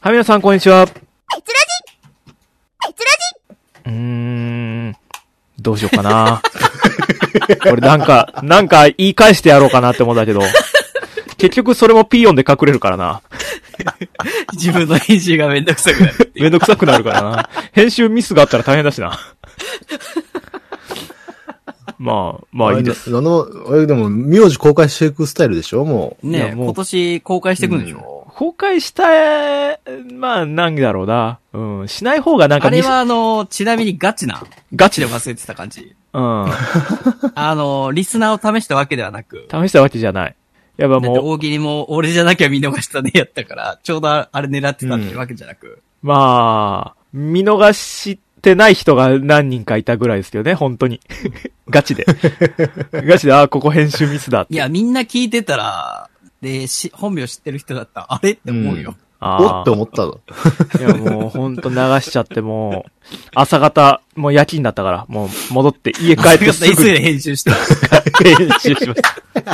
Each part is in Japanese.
はい、皆さん、こんにちは。 エツラジどうしようかな。俺なんか言い返してやろうかなって思うんだけど、結局それもピーヨンで隠れるからな。 自分の編集がめんどくさくなる。 めんどくさくなるからな。編集ミスがあったら大変だしな。まあいいです。 でも、名字公開していくスタイルでしょもう。 ねえ、今年公開していくんでしょ、 公開したい、まあ、なんだろうな。うん。しない方がなんかあれはちなみにガチで忘れてた感じ。 うん。 リスナーを試したわけではなく。 試したわけじゃない。やっぱもう。 だって大喜利も俺じゃなきゃ見逃したねやったから、ちょうどあれ狙ってたってわけじゃなく。 まあ、見逃してない人が何人かいたぐらいですけどね、本当に。ガチで、ここ編集ミスだって。 いや、みんな聞いてたら、で、本名知ってる人だったら、あれって思うよ。 おって思ったの。 いや、もうほんと流しちゃって、もう、朝方、もう夜勤だったから、もう戻って家帰ってすぐ。 急いで編集した。 編集しました。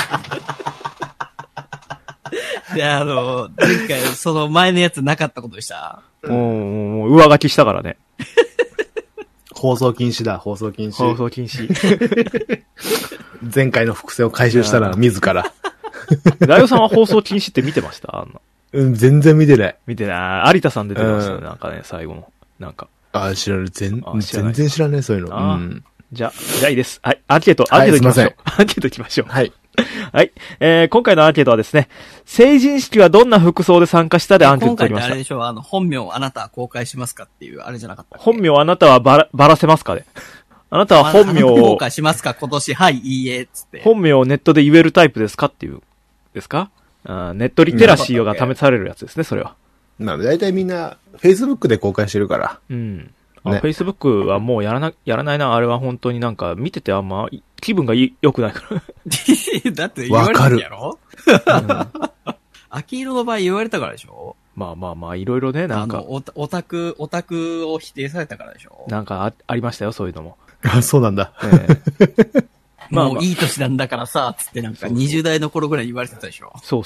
で、前回、その前のやつなかったことでした。 もう上書きしたからね。 放送禁止だ、放送禁止。 放送禁止。 前回の複製を回収したら自ら。 ライオさんは放送禁止って見てました？ 全然見てない。 見てない。有田さん出てましたね、なんかね、最後の。なんか。 知らない。全然知らない、そういうの。 じゃあいいです。はい、アンケート行きましょう。アンケート行きましょう。 はい。 はい。今回のアンケートはですね、成人式はどんな服装で参加したでアンケート取りました。 今回ってあれでしょ、本名あなたは公開しますかっていう、あれじゃなかったっけ？ 本名あなたはばらせますかね。あなたは本名を。 公開しますか今年、はい、いいえ、つって。 本名をネットで言えるタイプですかっていう、ですか？ネットリテラシーが試されるやつですね、それは。 だいたいみんな、Facebook で公開してるから。 うん。Facebook はもうやらないな、あれは本当になんか見ててあんま気分が良くないから。 だって言われたんやろ？秋色の場合言われたからでしょ？ まあ、いろいろね、なんか。 オタクを否定されたからでしょ？ なんかありましたよ、そういうのも。 そうなんだ。 もういい年なんだからさ、つってなんか20代の頃ぐらい言われてたでしょ？ そう。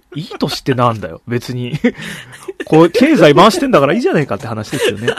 いい年ってなんだよ、別に。こう、経済回してんだからいいじゃないかって話ですよね。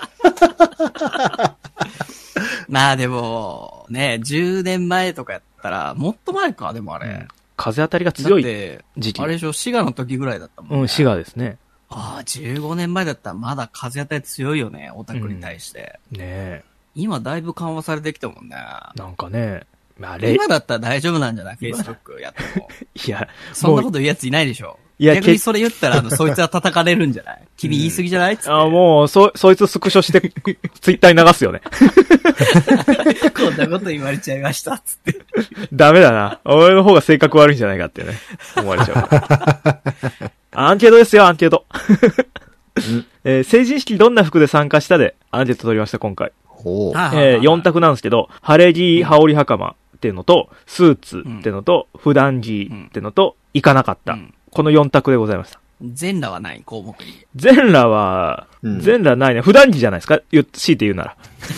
まあでも、ね、10年前とかやったら、もっと前か、でもあれ。 風当たりが強い時期。 あれでしょ、滋賀の時ぐらいだったもんね。 滋賀ですね。 15年前だったらまだ風当たり強いよね、オタクに対して。 ねえ。 今だいぶ緩和されてきたもんね。 なんかね。 今だったら大丈夫なんじゃない？ Facebook やっても。 いや、 そんなこと言うやついないでしょ。 いや、 逆にそれ言ったら、そいつは叩かれるんじゃない？君言い過ぎじゃない？つって。 もう、そいつスクショして、ツイッターに流すよね。 こんなこと言われちゃいました、つって。 ダメだな。俺の方が性格悪いんじゃないかってね。思われちゃうから。アンケートですよ、アンケート。成人式どんな服で参加したで、アンケート取りました、今回。4択なんですけど、晴れ着、羽織袴っていうのと、スーツっていうのと、普段着っていうのと、行かなかった。この4択でございました。 全裸はない項目に。 全裸ないね。普段着じゃないですか？強いて言うなら。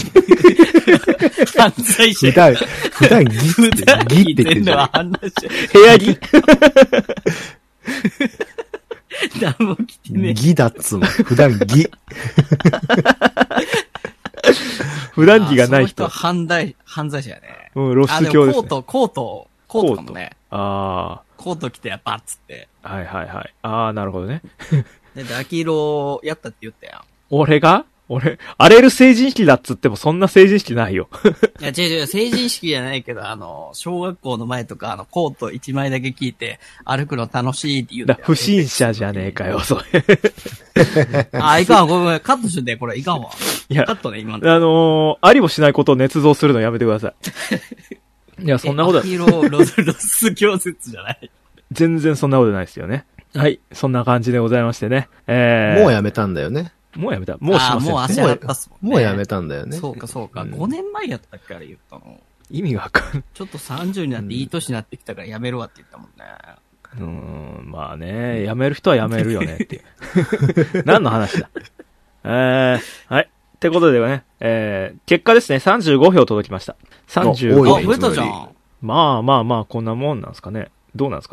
犯罪者。 普段着って全裸は犯罪者。 部屋着何も着てね。 着だっつうの。普段着。 普段着がない人。 犯罪者やね。 露出狂ですね。 コートかもね。コート着てやっぱっつって。 はい。なるほどね。 で、秋色やったって言ったやん。 俺、荒れる成人式だっつってもそんな成人式ないよ。 いや、違う、成人式じゃないけど、小学校の前とか、コート1枚だけ着いて、歩くの楽しいって言うたやん。 不審者じゃねえかよ、それ。 いかん、ごめん、カットして、これいかんわ。 いや、 カットね、今の。 ありもしないことを捏造するのやめてください。いや、そんなことは。 秋色、ロス教説じゃない。 全然そんなことないですよね。はい。そんな感じでございましてね。 もうやめたんだよね。 もうやめた。もうしません。 もう足洗ったっすもんね。 もうやめたんだよね。 そうか。5年前やったっけあれ言ったの。 意味がわかん。 ちょっと30になっていい年になってきたからやめるわって言ったもんね。 まあね、やめる人はやめるよねっていう。何の話だ。はい。ってことでね、結果ですね、35票届きました。35票。 増えたじゃん。 まあ、こんなもんなんですかね。どうなんですかね。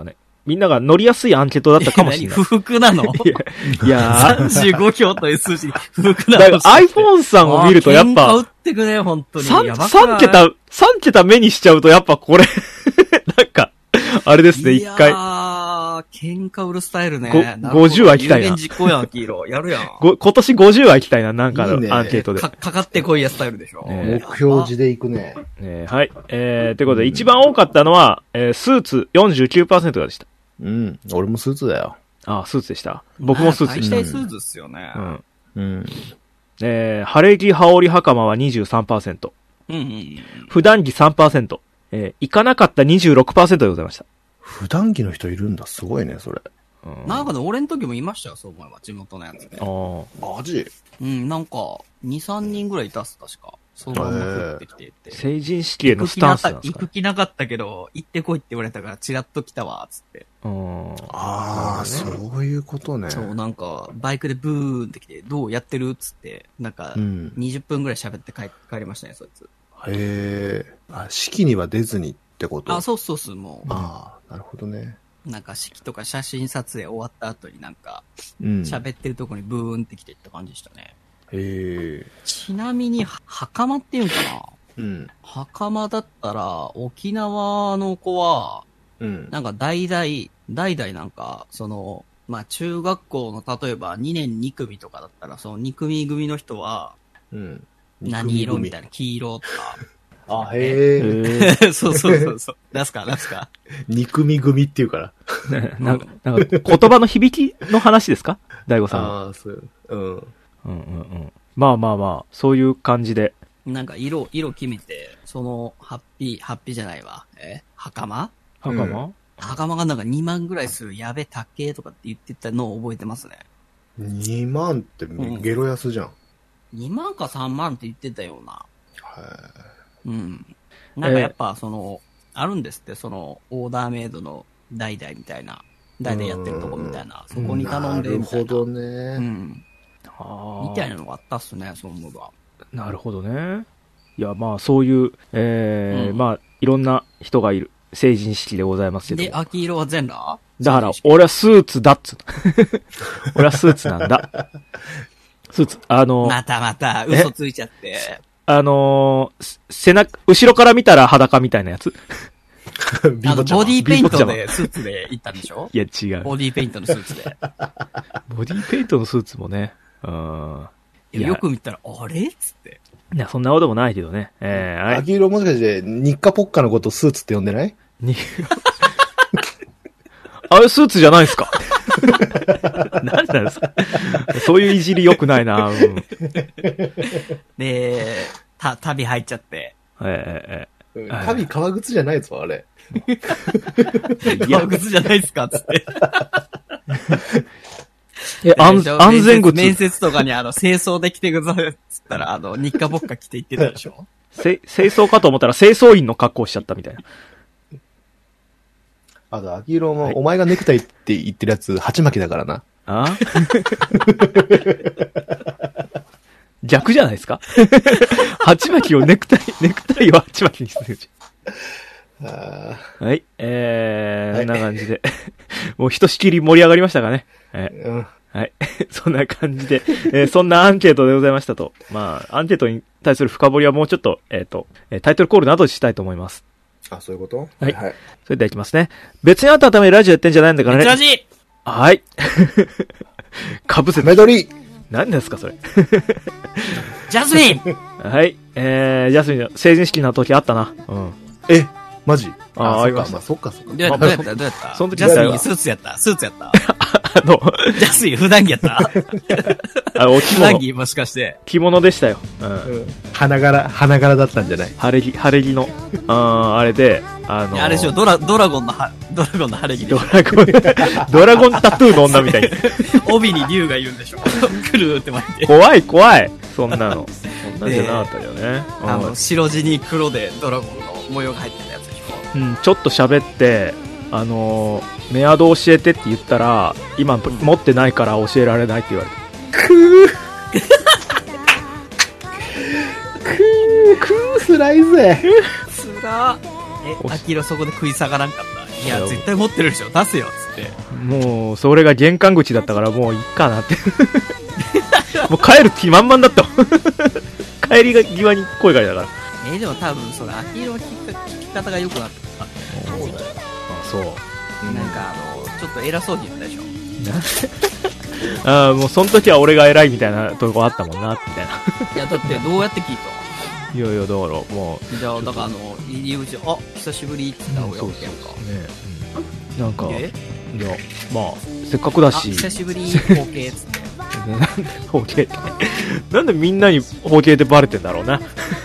みんなが乗りやすいアンケートだったかもしれない。 不服なの？ いや 35票という数字に不服なの？ だから iPhone さんを見るとやっ喧嘩ぱ売ってくね、本当に。やばく 3 ない桁、3桁目にしちゃうとやっぱこれ、なんか、あれですね、一回。 いやー、喧嘩売るスタイルね。 50は行きたいな有言実行やん、黄色。やるやん。 今年50は行きたいな、なんかのいいねアンケートで。 かかってこいやスタイルでしょ。 ね目標時で行くね。 はい。ということで、一番多かったのは、スーツ 49% でした。 うん。俺もスーツだよ。 あ、スーツでした。僕もスーツでした。 大体スーツっすよね。 うん。 うん。 晴れ着羽織袴は 23%。 うん。 普段着 3%。行かなかった 26% でございました。 普段着の人いるんだ。すごいね、それ。 なんかね、俺の時もいましたよ、そう思えば。地元のやつで。 マジなんか、2、3人ぐらいいたっす、確か。そのまま降ってきてて。 成人式へのスタンスなんですか行く気なかったけど、行ってこいって言われたから、チラッと来たわ、つって。 ああ、そういうことね。 そう、なんか、バイクでブーンって来て、どうやってるつって、なんか、20分ぐらい喋って帰りましたね、そいつ。 へえ。式には出ずにってこと？ そうそうそう、もう。 ああ、なるほどね。 なんか式とか写真撮影終わった後になんか、 うん。 喋ってるとこにブーンって来てって感じでしたね。 へえ。 ちなみに、袴っていうんかな？ うん。 袴だったら、沖縄の子は、 うん。 なんか代々なんか、まあ中学校の例えば2年2組とかだったら、その2組組の人は、 うん。 何色みたいな、黄色とか。 あ、へえ。 そうそう。出すか。 二組組っていうから。 なんか言葉の響きの話ですか？大悟さんは。 ああ、そう。うん。 まあ、そういう感じで。 なんか色決めて、ハッピーじゃないわ。袴袴がなんか2万ぐらいするやべたっけとかって言ってたのを覚えてますね。 2万ってゲロ安じゃん。 2万か3万って言ってたような。 はい。 なんかやっぱあるんですって、オーダーメイドの代々みたいな。代々やってるとこみたいな。そこに頼んでみたいな。 なるほどね。 みたいなのがあったっすね、そう思えば。 なるほどね。いや、まあ、そういう、まあ、いろんな人がいる成人式でございますけど。 で、秋色は全裸？ だから、俺はスーツだっつう俺はスーツなんだ。スーツ、 また、嘘ついちゃって。 背中、後ろから見たら裸みたいなやつ。 ボディーペイントでスーツで行ったんでしょ？ いや、違う。 ボディーペイントのスーツで。 ボディーペイントのスーツもね。 よく見たら、あれっつって。 いや、そんなこともないけどね。 秋色もしかして、日課ポッカのことスーツって呼んでない？ あれ、スーツじゃないですか？何なんですか？そういういじり良くないな。 で、旅入っちゃって。 旅革靴じゃないぞ、あれ。 革靴じゃないですかつって。 安全靴。 面接とかに清掃で来てくださいっつったら、日課ぼっか着て行ってたでしょ？ 清掃かと思ったら清掃員の格好しちゃったみたいな。 秋色も、お前がネクタイって言ってるやつ、鉢巻きだからな。 逆じゃないですか？鉢巻きをネクタイを鉢巻きにするじゃん。はい。こんな感じで。もうひとしきり盛り上がりましたかね。はい。そんな感じで、そんなアンケートでございましたと。まあ、アンケートに対する深掘りはもうちょっと、タイトルコールなどしたいと思います。 そういうこと？ はい。それではいきますね。別にあんたのためにラジオやってんじゃないんだからね。 ラジはい。かぶせて。 メドリー何ですか、それ。 ジャスミンはい。ジャスミンの成人式の時あったな。 マジ？ ありました。 そっか。 どうやったその時ジャスミンスーツやったジャスミン普段着やった普段着もしかして。 着物でしたよ。 花柄だったんじゃない？ 晴れ着の、あれで、 あれでしょ、ドラゴンの晴れ着でしょ。 ドラゴンタトゥーの女みたいに。 帯に竜がいるんでしょ。くるーって巻いて。 怖い。そんなの。そんなんじゃなかったよね。 白地に黒でドラゴンの模様が入ってたやつでしょ。 ちょっと喋って、メアド教えてって言ったら、今持ってないから教えられないって言われて。 辛いぜ。 秋色そこで食い下がらんかった。いや、絶対持ってるでしょ。出せよ。 。 もう、それが玄関口だったからもういいかなって。もう帰る気満々だったもん。帰りが際に声かけたから。 でも多分それ、秋色の聞き方が良くなってた。 そうだよ。 あ、そう。 なんかちょっと偉そうに言ったでしょ。 ああ、もうその時は俺が偉いみたいなとこあったもんな、みたいな。 いや、だってどうやって聞いた？ いやいや、だからもう。 じゃあ、だから入り口、あ、久しぶりって言った方がいいやんか。 ね、なんか、いや、まあ、せっかくだし。 久しぶり、包茎っつって。 包茎って。なんでみんなに包茎ってバレてんだろうな。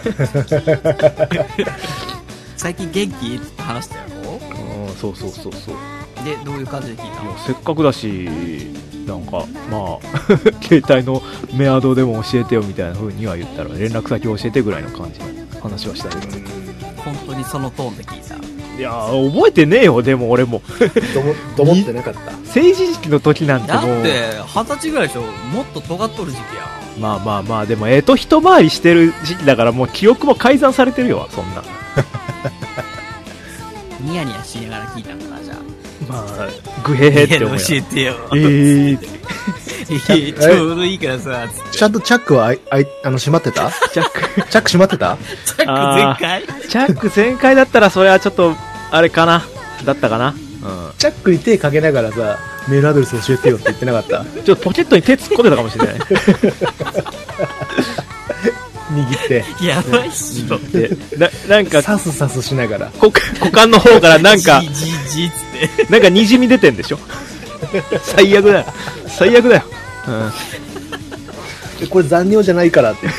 最近元気って話したやろ？ そうそうそうそう。 で、どういう感じで聞いたの？ せっかくだし、なんか、まあ、携帯のメアドでも教えてよみたいな風には言ったら、連絡先教えてぐらいの感じの話はしたけど。 本当にそのトーンで聞いた。 いやー、覚えてねえよ、でも俺も。 と思ってなかった。 成人式の時なんてもう。 だって、20歳ぐらいでしょ。もっと尖っとる時期や。 まあまあまあ、でも、一回りしてる時期だから、もう記憶も改ざんされてるよ、そんな。 ニヤニヤしながら聞いたんかな、じゃあ。 まあ、グヘヘって思うよ。 教えてよ。ちょうどいいからさ、つって。 ちゃんとチャックは閉まってた？ チャック閉まってた？ チャック全開？ チャック全開だったら、それはちょっと、あれかな。だったかな。うん。 チャックに手かけながらさ、メールアドレス教えてよって言ってなかった？ ちょっとポケットに手突っ込んでたかもしれない。 握って。 やばいっしょ。 なんか、 サスサスしながら。 股間の方からなんか、 じつって。 なんか滲み出てんでしょ。最悪だよ。最悪だよ。 これ残尿じゃないからって言って。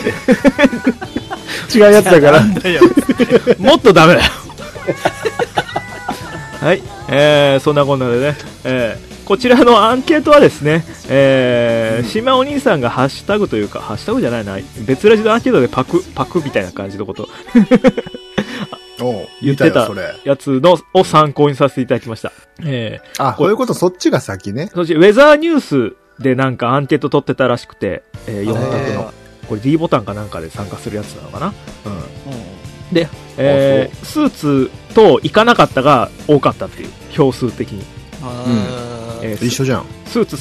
違うやつだから。 もっとダメだよ。はい。そんなこんなでね。こちらのアンケートはですね、島お兄さんがハッシュタグというか、ハッシュタグじゃないな、別ラジのアンケートでパクみたいな感じのこと言ってたやつを参考にさせていただきました。 こういうこと、そっちが先ね。 そっち、ウェザーニュースでなんかアンケート取ってたらしくて、4択の。これ D ボタンかなんかで参加するやつなのかな。で、スーツと行かなかったが多かったっていう、票数的に。 一緒じゃん。 スーツ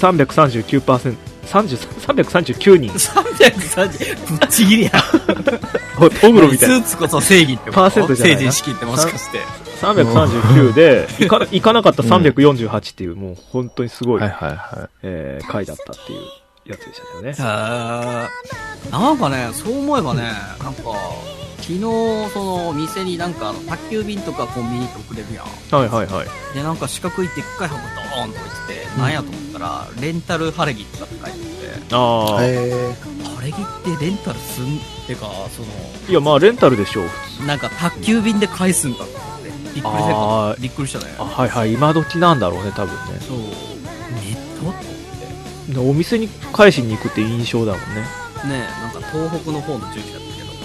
339%、339人。 330、ぶっちぎりや。 トグロみたいな。 スーツこそ正義ってパーセントじゃないな。 成人式ってもしかして。 339で、行かなかった348っていう、もう本当にすごい、回だったっていうやつでしたよね。 なんかね、そう思えばね、なんか、昨日、その、店になんか、宅急便とかコンビニって送れるやん。 はいはいはい。 で、なんか四角いでっかい箱ドーンと置いてて、なんやと思ったら、レンタル晴れ着とかって書いてあって、晴れ着ってレンタルすんってか、その、 いやまあレンタルでしょう。 なんか宅急便で返すんだって。びっくりしたね。 はいはい、今時なんだろうね、多分ね。 そう。ネットと思って。 お店に返しに行くって印象だもんね。 ねえ、なんか東北の方の住所だったけど。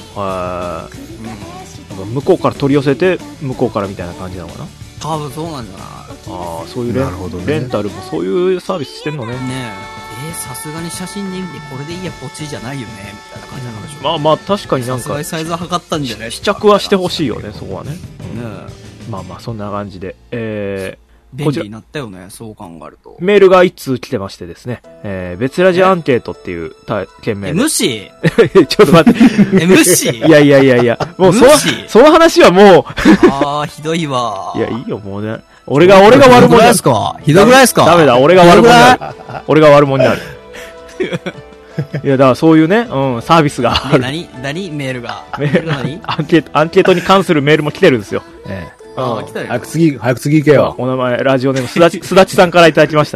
なんか向こうから取り寄せて、向こうからみたいな感じなのかな。 多分そうなんじゃない？ そういうレンタルもそういうサービスしてんのね。 ねえ、さすがに写真で見てこれでいいや、ポチじゃないよね、みたいな感じなのでしょ。 まあまあ確かになんか。 さすがにサイズは測ったんじゃない試着はしてほしいよね、そこはね。まあまあそんな感じで。 便利になったよね、そう考えると。 メールが1通来てましてですね、別ラジアンケートっていう件名で。 無視ちょっと待って。 無視いや、もうその話はもう。ひどいわ。 いや、いいよ、もうね。俺が悪者になる。 ひどくないですか？ ダメだ、俺が悪者になる。俺が悪者になる。いや、だからそういうね、サービスがある。 何メールが。 アンケートに関するメールも来てるんですよ。 来たよ。 早く次行けよ。 お名前、ラジオネーム、すだちさんからいただきました。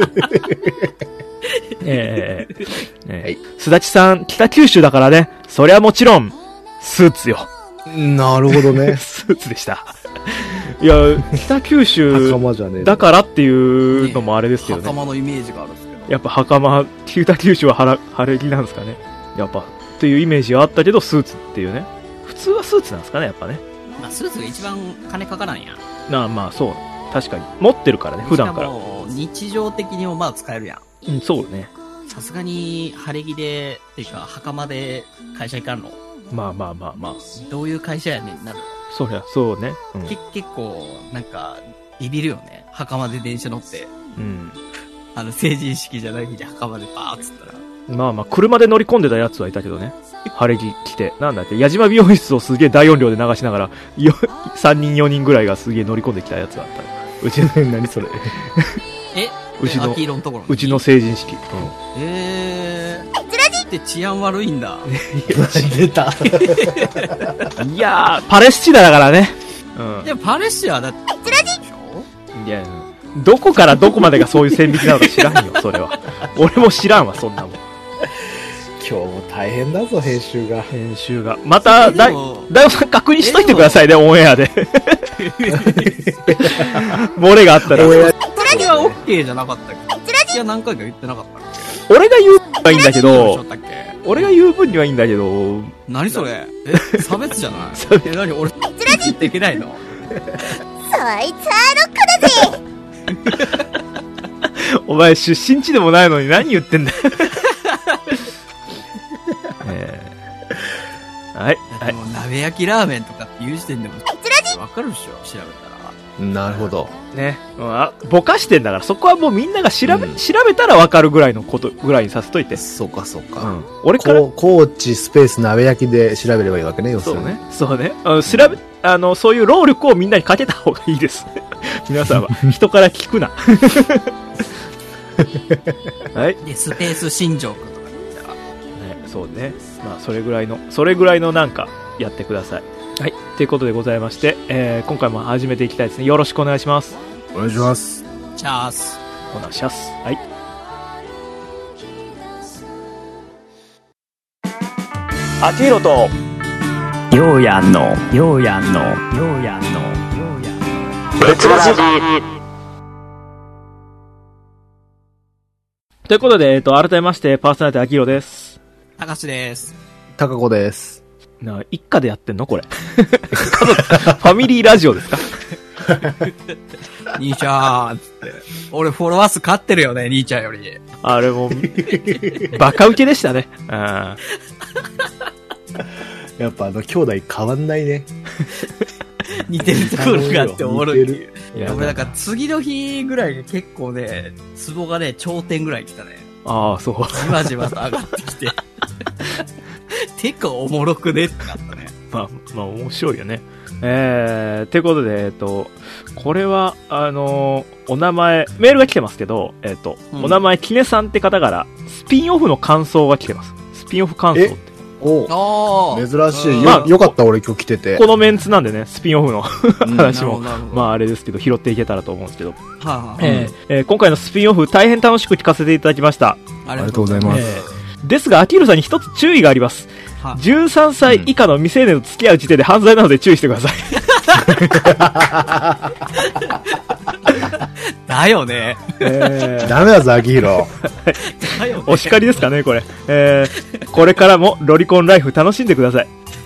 すだちさん、北九州だからね、そりゃもちろん、スーツよ。 なるほどね。 スーツでした。いや、北九州だからっていうのもあれですけどね。 袴のイメージがあるんですけど。 やっぱ袴、北九州は晴れ着なんですかね。やっぱ、っていうイメージがあったけど、スーツっていうね。普通はスーツなんですかね、やっぱね。 まあ、スーツが一番金かからんやん。 まあ、そう。確かに。持ってるからね、普段から。 しかも、日常的にもまあ使えるやん。 そうね。 さすがに、晴れ着で、っていうか、袴で会社行かんの？ まあ。 どういう会社やねんなる。 そりゃ、そうね。 結構、なんか、 ビビるよね。袴で電車乗って。 うん。 成人式じゃない日で袴でバーッつったら。 まあまあ、車で乗り込んでたやつはいたけどね。晴れ着着て。なんだって、矢島美容室をすげえ大音量で流しながら、3人4人ぐらいがすげえ乗り込んできたやつがあった。うちの、 何それうちの、 秋色のところうちの成人式。 で治安悪いんだ。 出た。 いやー、パレスチナだからね。 うん。いや、パレスチナだって。 いや、どこからどこまでがそういう線引きなのか知らんよ、それは。俺も知らんわ、そんなもん。 今日も大変だぞ、編集が。また、 大悟さん確認しといてくださいね、オンエアで。漏れがあったら。 それは OK じゃなかったっけ？いや、何回か言ってなかったっけ？ 俺が言う分にはいいんだけど、俺が言う分にはいいんだけど、 何それ？差別じゃない？何俺、言っていけないの？ そいつはロックだぜ。 お前出身地でもないのに何言ってんだよ。はい。 でも鍋焼きラーメンとかっていう時点でもわかるでしょ、調べたら。 なるほど。 ね。ぼかしてんだから、そこはもうみんなが調べたらわかるぐらいのことぐらいにさせといて。 そうか。 俺から。 高知スペース鍋焼きで調べればいいわけね、要するに。 そうね。そういう労力をみんなにかけた方がいいです。皆さんは。人から聞くな。はい。 で、スペース新庄くんとかね。 そうね。まあ、それぐらいのなんか、やってください。はい。ということでございまして、今回も始めていきたいですね。よろしくお願いします。 お願いします。 チャース。 お願いします。はい。あきひろと、 ようやんの、 別ラジ。ということで、改めまして、パーソナリティあきひろです。 たかしです。 たかこです。 一家でやってんのこれ。ファミリーラジオですか？ 兄ちゃんつって。俺フォロワー数勝ってるよね、兄ちゃんより。 あれも、バカウケでしたね。 やっぱ兄弟変わんないね。 似てるところがあっておもろいっていう。いや、俺なんか次の日ぐらいが結構ね、ツボがね、頂点ぐらい来たね。 ああ、そう。 じわじわと上がってきて。てかおもろくねってなったね。 まあ面白いよね。ってことで、これは、お名前、メールが来てますけど、お名前、キネさんって方から、スピンオフの感想が来てます。スピンオフ感想って。 珍しい。よかった、俺今日来てて。 このメンツなんでね、スピンオフの話も、まああれですけど、拾っていけたらと思うんですけど。今回のスピンオフ、大変楽しく聞かせていただきました。 ありがとうございます。 ですが、アキールさんに一つ注意があります。13歳以下の未成年と付き合う時点で犯罪なので注意してください。 だよね。 ダメだぞ、アキヒロ。 お叱りですかね、これ。これからもロリコンライフ楽しんでください。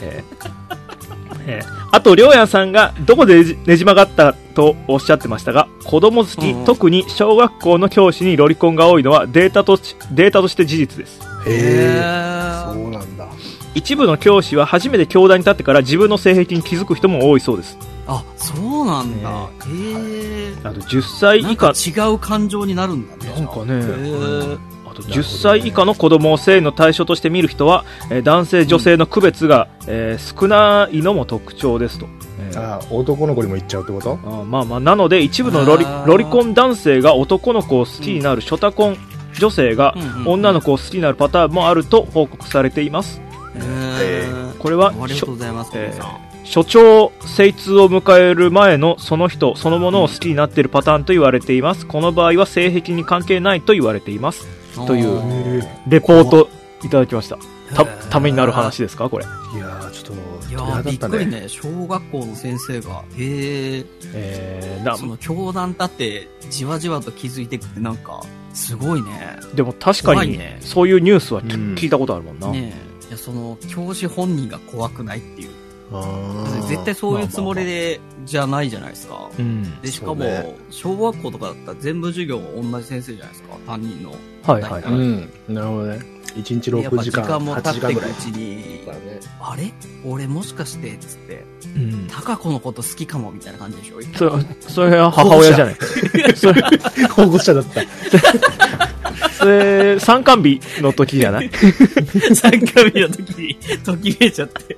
あと、りょうやんさんがどこでねじ曲がったとおっしゃってましたが、子供好き、特に小学校の教師にロリコンが多いのはデータとして事実です。 そうなんだ。 一部の教師は初めて教壇に立ってから自分の性癖に気づく人も多いそうです。 あ、そうなんだ。あと10歳以下。 違う感情になるんだね。 なんかね。あと10歳以下の子供を性の対象として見る人は、男性女性の区別が、少ないのも特徴ですと。 男の子にも言っちゃうってこと？ まあなので一部のロリコン男性が男の子を好きになるショタコン女性が女の子を好きになるパターンもあると報告されています。これはありがとうございます。 初潮精通を迎える前のその人そのものを好きになっているパターンと言われています。この場合は性癖に関係ないと言われていますというレポートいただきました。ためになる話ですかこれ？ いやーちょっといやーびっくりね。小学校の先生がその教団だってじわじわと気づいていくってなんかすごいね。 でも確かにそういうニュースは聞いたことあるもんな。 ねえ、いやその教師本人が怖くないっていう。絶対そういうつもりでじゃないじゃないですか。でしかも小学校とかだったら全部授業同じ先生じゃないですか。担任の。 はいはいはい。 なるほどね。 1日6時間、 時間も 8 経っていくう時間ぐらい。 ちに、 だからね。 あれ俺もしかしてっつって、 うん。 タカ子のこと好きかもみたいな感じでしょそれは母親じゃない。それ、 保護者だった。 それ、参観日の時じゃない参加日の時に、ときめいちゃって。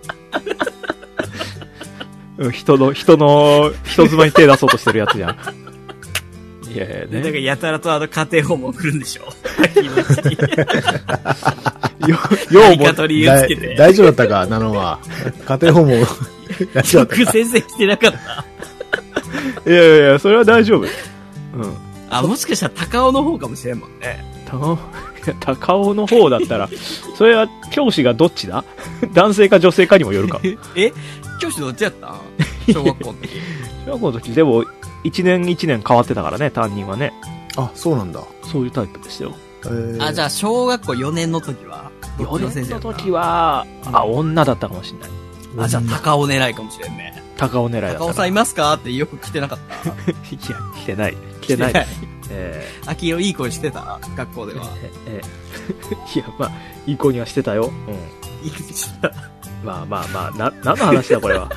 うん人妻に手出そうとしてるやつじゃん。いやいやなんかね。 やたらと家庭訪問来るんでしょ秋の時期。 ようも何か取りをつけて。 大丈夫だったか、ナノは。家庭訪問、大丈夫だったか。 先生来てなかった。 いやいや、それは大丈夫。うん。 あ、もしかしたら高尾の方かもしれんもんね。 高尾の方だったら、それは教師がどっちだ男性か女性かにもよるか。 え教師どっちやったん小学校の時。 小学校の時、でも、一年変わってたからね、担任はね。 あ、そうなんだ。 そういうタイプでしたよ。 あ、じゃあ小学校4年の時は 4年のやった時は、女だったかもしれない。 あ、じゃあ高尾狙いかもしれんね。 高尾狙いだった高尾さんいますかってよく来てなかった。 いや、来てない。来てないです。 秋色いい声してた学校では。 いや、まあ、いい子にはしてたよ。うん。 いい声してた。 まあ、何の話だ、これは。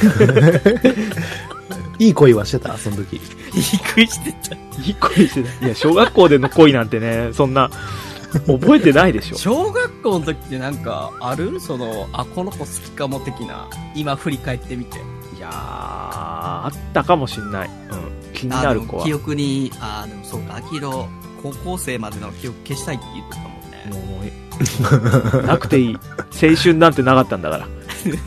いい恋はしてたその時。 いい声してた。 いい恋してた。いや、小学校での恋なんてね、そんな、覚えてないでしょ。 小学校の時ってなんか、あるその、あ、この子好きかも的な。今振り返ってみて。 いやー、あったかもしんない。うん。気になる子は。 記憶に、でもそうか、秋色、高校生までの記憶消したいって言ってたもんね。 もう、なくていい。青春なんてなかったんだから。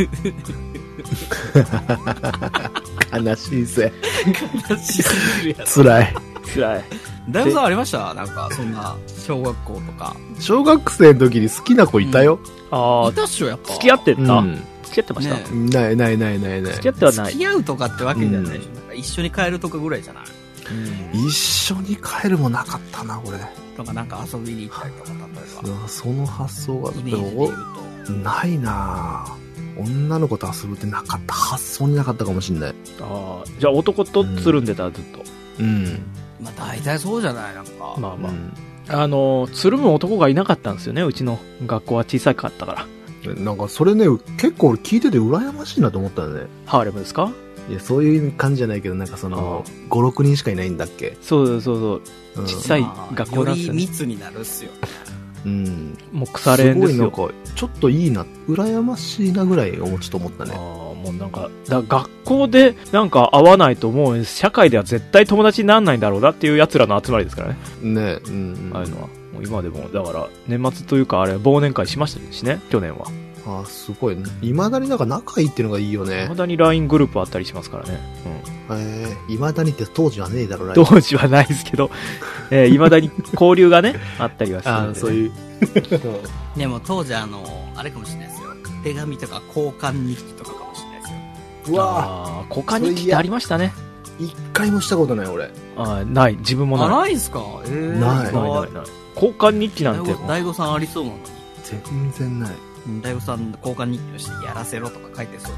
悲しいぜ。 悲しすぎるやろ。 辛い。 辛い。 大悟さんありましたなんか、そんな、小学校とか。 小学生の時に好きな子いたよ。 あいたっしょ、やっぱ。 付き合ってた、 うん。 付き合ってました、 ねない。 付き合ってはない付。き合うとかってわけじゃないでしょ。なんか一緒に帰るとかぐらいじゃない一緒に帰るもなかったな、これ。 とかなんか遊びに行ったりとか、例えば。 その発想が、 イメージで言うと。 ないなぁ。女の子と遊ぶってなかった。発想になかったかもしんない。 ああ、じゃあ男とつるんでた、ずっと。 うん。 まあ大体そうじゃないなんか。 まあまあ。 うんつるむ男がいなかったんですよね、うちの学校は小さかったから。 なんかそれね、結構俺聞いてて羨ましいなと思ったんだね。 ハーレムですか？ いや、そういう感じじゃないけど、なんかその、5、6人しかいないんだっけ。 そう、 うん小さいまあ学校なんですよね。 より密になるっすよ。 うん。 もう腐れんですよ。 すごいなんか、ちょっといいな、羨ましいなぐらいちょっと思ったね。 もうなんか、学校でなんか会わないともう社会では絶対友達にならないんだろうなっていう奴らの集まりですからね。 ねうん。 ああいうのは。もう今でも、だから、年末というかあれ、忘年会しましたしね、去年は。 あ、すごい。未だになんか仲いいっていうのがいいよね未。だに LINE グループあったりしますからね。 未だにって当時はねえだろ、 うん。当時はないですけど、未だに交流がね、あったりはするんで、ね。 そういう。 でも当時あれかもしれないですよ。手紙とか交換日記とかかもしれないですよ。 うわ交換日記ってありましたね。 一回もしたことない、俺。 ない。自分もない。 ないんすかないない。交換日記なんて。 大悟さんありそうなのに。 全然ない。 大悟さん交換日記としてやらせろとか書いてそう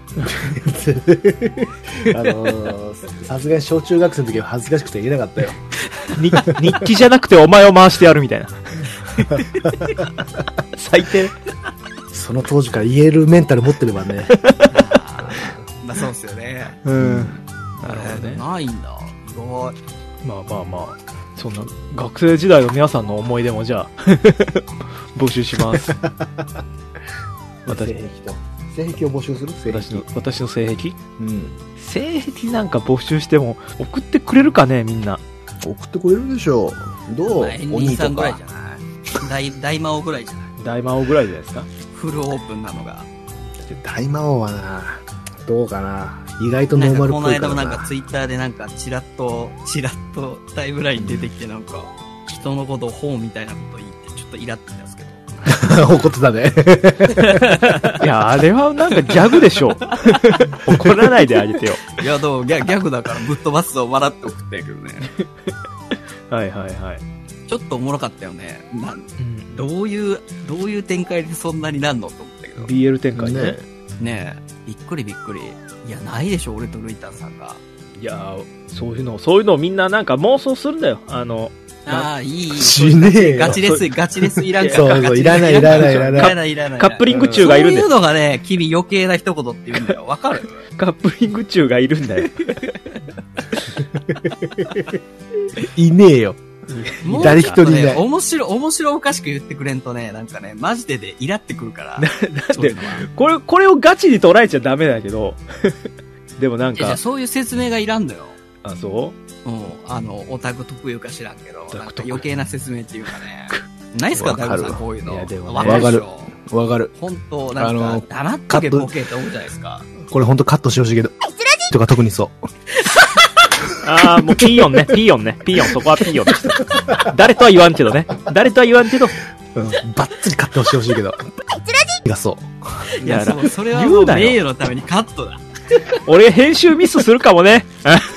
さすがに小中学生の時は恥ずかしくて言えなかったよ。 日記じゃなくてお前を回してやるみたいな。最低。 その当時から言えるメンタル持ってればね。 まあそうっすよね。 うん。なるほどね。 ないんだ。意外。 まあ。そんな、学生時代の皆さんの思い出もじゃあ、募集します。 性癖を募集する私の性癖？ うん。 性癖なんか募集しても、送ってくれるかね、みんな。 送ってくれるでしょう。どう？ エンリンさんぐらいじゃない大魔王ぐらいじゃない大魔王ぐらいじゃないですか。 フルオープンなのが。 大魔王はな、どうかな。意外とノーマルっぽいからな。 この間もなんかツイッターでなんかチラッとタイムライン出てきてなんか、人のことを本みたいなこと言ってちょっとイラってたんですけど。 怒ってたね。 いや、あれはなんかギャグでしょ。怒らないであげてよ。 いや、でもギャグだからぶっ飛ばすを笑って送ったんやけどね。 はい。 ちょっとおもろかったよね。どういう展開でそんなになんのと思ったけど。 BL 展開ね。 ねえ、びっくり。いや、ないでしょ、俺とルイタンさんが。 いやそういうのをみんななんか妄想するんだよ。 いい。 しねえよ。 ガチレスいらんから。 そう、いらない。 カップリング中がいるんだよ。 そういうのがね、君余計な一言って言うんだよ。わかる？ カップリング中がいるんだよ。 いねえよ。誰一人いない。 面白おかしく言ってくれんとね、なんかね、マジでイラってくるから。 だってこれをガチに捉えちゃダメだけど、でもなんか。 じゃあそういう説明がいらんのよ。 あ、そう？ うん、オタク特有か知らんけど、なんか余計な説明っていうかね。ないっすか、大悟さん、こういうの。 いや、でもわかる。わかる。 本当なんか、黙っとけボケって思うじゃないですか。 これ本当カットしてほしいけど。とか特にそう。 もうピーヨン、そこはピーヨンでした。誰とは言わんけど。バッツリカットしてほしいけど。がそう。 いや、それはもう名誉のためにカットだ。 俺編集ミスするかもね。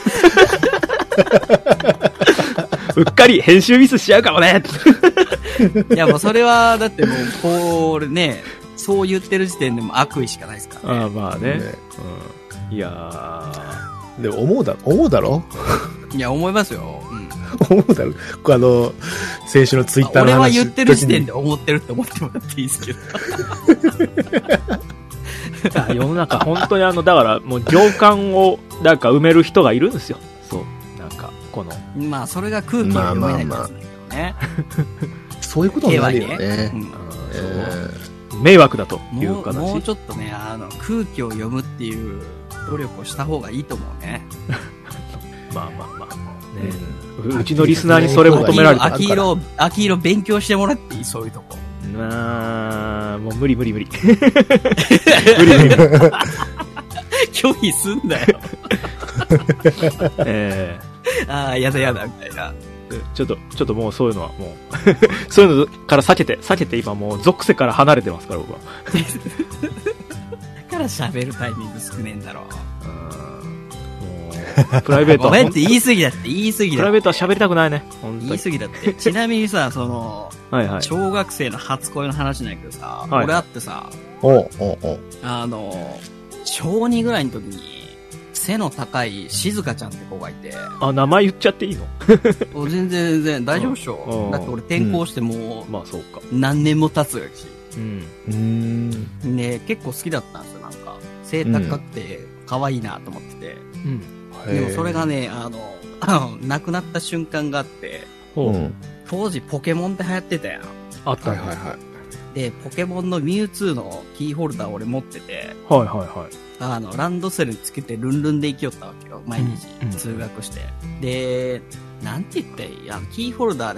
うっかり編集ミスしちゃうかもね。 いや、もうそれは、だってもう、これね、そう言ってる時点でも悪意しかないですからね。 まあね。いやー。でも思うだろいや、思いますよ。 思うだろ先週のツイッターの話。 俺は言ってる時点で思ってるって思ってもらっていいですけど。 世の中本当にだからもう行間をなんか埋める人がいるんですよ。そう。なんか、 まあ、それが空気を読めないんですけどね。 そういうことになるよね。 迷惑だという形。 もうちょっとね、空気を読むっていう努力をした方がいいと思うね。 まあ。ね、うちのリスナーにそれ求められたら。 秋色勉強してもらっていい？そういうとこ。 もう無理。無理。 拒否すんだよ。やだ、みたいな。 ちょっともうそういうのはもう、そういうのから避けて今もう属性から離れてますから、僕は。 だから喋るタイミング少ねえんだろう。 プライベートは。 ごめんって言い過ぎだって。 プライベートは喋りたくないね。 言い過ぎだって。ちなみにさ、 はい、 小学生の初恋の話なんやけどさ、俺あってさ、 小 2ぐらいの時に、背の高い静香ちゃんって子がいて。 名前言っちゃっていいの？全然大丈夫っしょ。だって俺転校してもう、 まあそうか。 何年も経つやし。ね、結構好きだったんですよ、なんか。背高くて可愛いなと思ってて。でもそれがね、亡くなった瞬間があって、当時ポケモンって流行ってたやん。 あった。 はい。 で、ポケモンのミュウツーのキーホルダー俺持ってて、ランドセルにつけてルンルンで行きよったわけよ。毎日通学して。で、なんて言っていい？キーホルダーで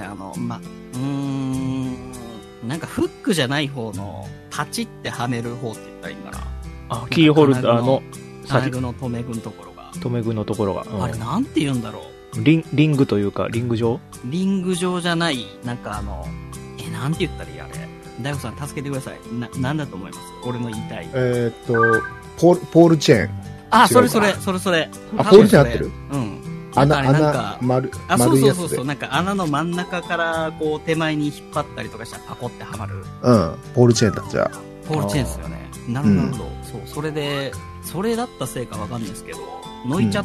なんかフックじゃない方のパチってはめる方って言ったらいいんかな。 キーホルダーの金具の留め具のところが。あれなんて言うんだろう。リングというか、リング状じゃない、なんかなんて言ったらいいあれ。大悟さん助けてください。なんだと思います？俺の言いたい。 ポールチェーン。 それ。ポールチェーン合ってる？穴、丸いやつで。 そう。なんか穴の真ん中からこう手前に引っ張ったりとかしたらパコってはまる。 ポールチェーンだ、じゃあ。 ポールチェーンですよね。なるほど。そう、それだったせいかわかんないですけど、のいちゃって。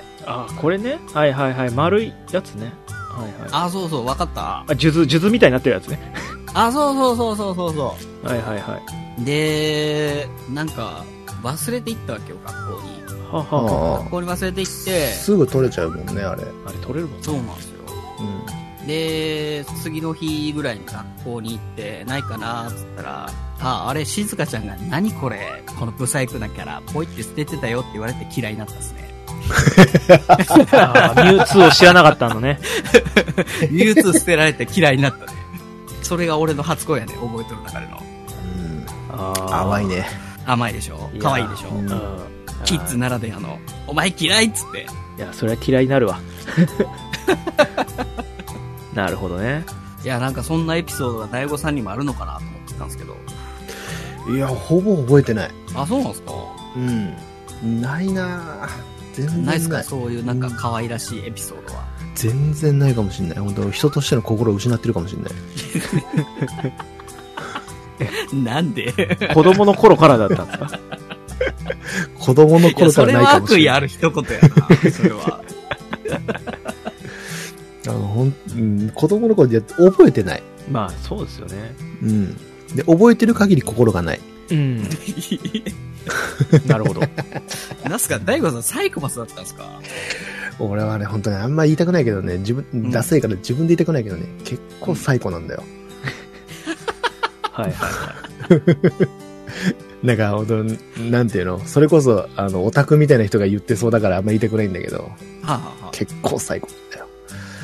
これね。はい。丸いやつね。 そう、わかった。 数珠みたいになってるやつね。 そう。 はい。 で、なんか、忘れていったわけよ、学校に。学校に忘れていって。 すぐ取れちゃうもんね、あれ。 取れるもんね。 そうなんですよ。で、次の日ぐらいに学校に行って、ないかなーっつったら、あれ、静香ちゃんが、何これ、このブサイクなキャラ、ポイって捨ててたよって言われて嫌いになったんですね。 ミュウツーを知らなかったのね。 ミュウツー捨てられて嫌いになったね。それが俺の初恋やね、覚えてる中での。 甘いね。 甘いでしょ？可愛いでしょ？キッズならではの、お前嫌いっつって。 いや、それは嫌いになるわ。なるほどね。 いや、なんかそんなエピソードが大悟さんにもあるのかなと思ってたんですけど。 いや、ほぼ覚えてない。 そうなんですか？ ないなぁ。全然ないですか？そういうなんか可愛らしいエピソードは。 全然ないかもしれない。本当人としての心を失ってるかもしれない。 なんで？ 子供の頃からだったんですか？ 子供の頃からないかもしれない。 それは悪意ある一言やな、それは。 子供の頃で覚えてない。 まあ、そうですよね。 うん。で、覚えてる限り心がない。 うん。なるほど。 なんすか、大悟さんサイコパスだったんですか？ 俺はね、本当にあんま言いたくないけどね、ダサいから自分で言いたくないけどね、結構サイコなんだよ。 はいはいはい。 なんか、なんていうの、それこそ、オタクみたいな人が言ってそうだからあんま言いたくないんだけど、 はあはあ、 結構サイコだよ。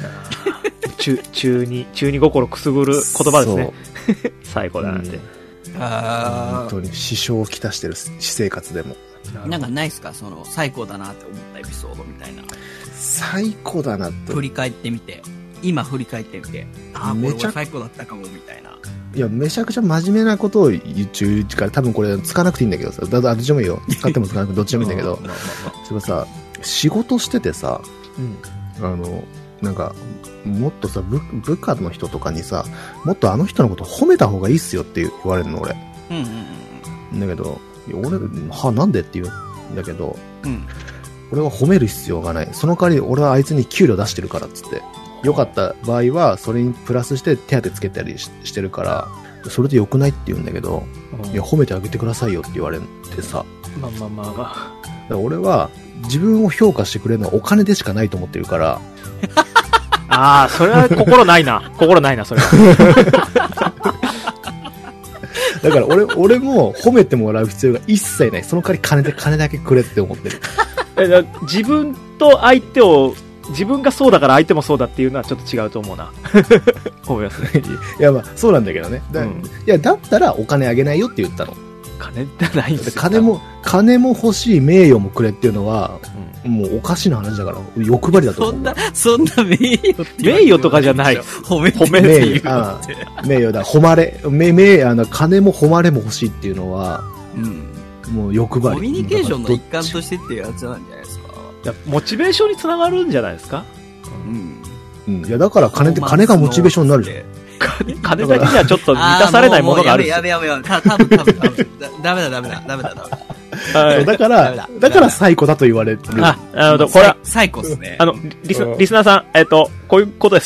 中二心くすぐる言葉ですね。最高だなんて。 本当に支障をきたしてる私生活でも。 なんかないっすか、その、最高だなって思ったエピソードみたいな。 最高だなって。 振り返ってみて、今振り返ってみて、ああ、これは最高だったかも、みたいな。 いや、めちゃくちゃ真面目なことを言うから、多分これ使わなくていいんだけどさ、どっちでもいいよ。使っても使わなくてどっちでもいいんだけど、それはさ、仕事しててさ、なんか、もっとさ、部下の人とかにさ、もっとあの人のこと褒めた方がいいっすよって言われるの、俺。だけど、俺、なんでって言うんだけど、俺は褒める必要がない。その代わり俺はあいつに給料出してるからっつって。良かった場合は、それにプラスして手当つけたりしてるから、それで良くないって言うんだけど、いや、褒めてあげてくださいよって言われてさ。 まあ。だから俺は、自分を評価してくれるのはお金でしかないと思ってるから。 ああ、それは心ないな、それは。 だから俺も褒めてもらう必要が一切ない。その代わり金だけくれって思ってる。 自分と相手を、自分がそうだから相手もそうだっていうのはちょっと違うと思うな。思いますね。 いや、まあ、そうなんだけどね。いや、だったらお金あげないよって言ったの。 金ってないんですよ。 金も欲しい、名誉もくれっていうのは、もうおかしな話だから、欲張りだと思う。 そんな名誉って名誉とかじゃない。 褒めて名誉だ。誉れ。金も誉れも欲しいっていうのは、もう欲張り。 コミュニケーションの一環としてっていうやつなんじゃないですか。 モチベーションにつながるんじゃないですか。 いや、だから金がモチベーションになるじゃん。 金だけじゃちょっと満たされないものがある。 やめ。多分。ダメだ。 だからサイコだと言われる。 これは、 サイコっすね。 リスナーさん、こういうことです。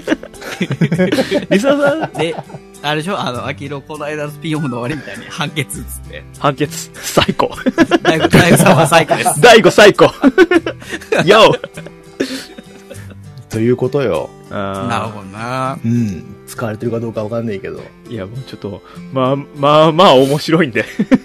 リスナーさん。 で、あれでしょアキロこの間のスピンオフの終わりみたいに判決っつって。 判決、サイコ。 大悟さんはサイコです。 大悟サイコ。ヨーということよ。 なるほどな。 使われてるかどうかわかんないけど。 いや、もうちょっと、まあ、面白いんで。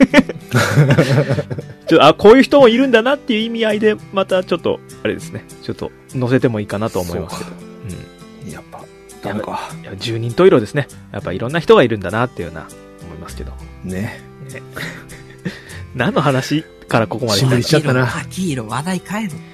こういう人もいるんだなっていう意味合いで、またちょっと、あれですね。ちょっと、載せてもいいかなと思いますけど。 やっぱ、ダメか。 いや、十人十色ですね。やっぱいろんな人がいるんだなっていうような、思いますけど。 ね。 何の話からここまでしちゃったな。 アキーロ話題変えろって。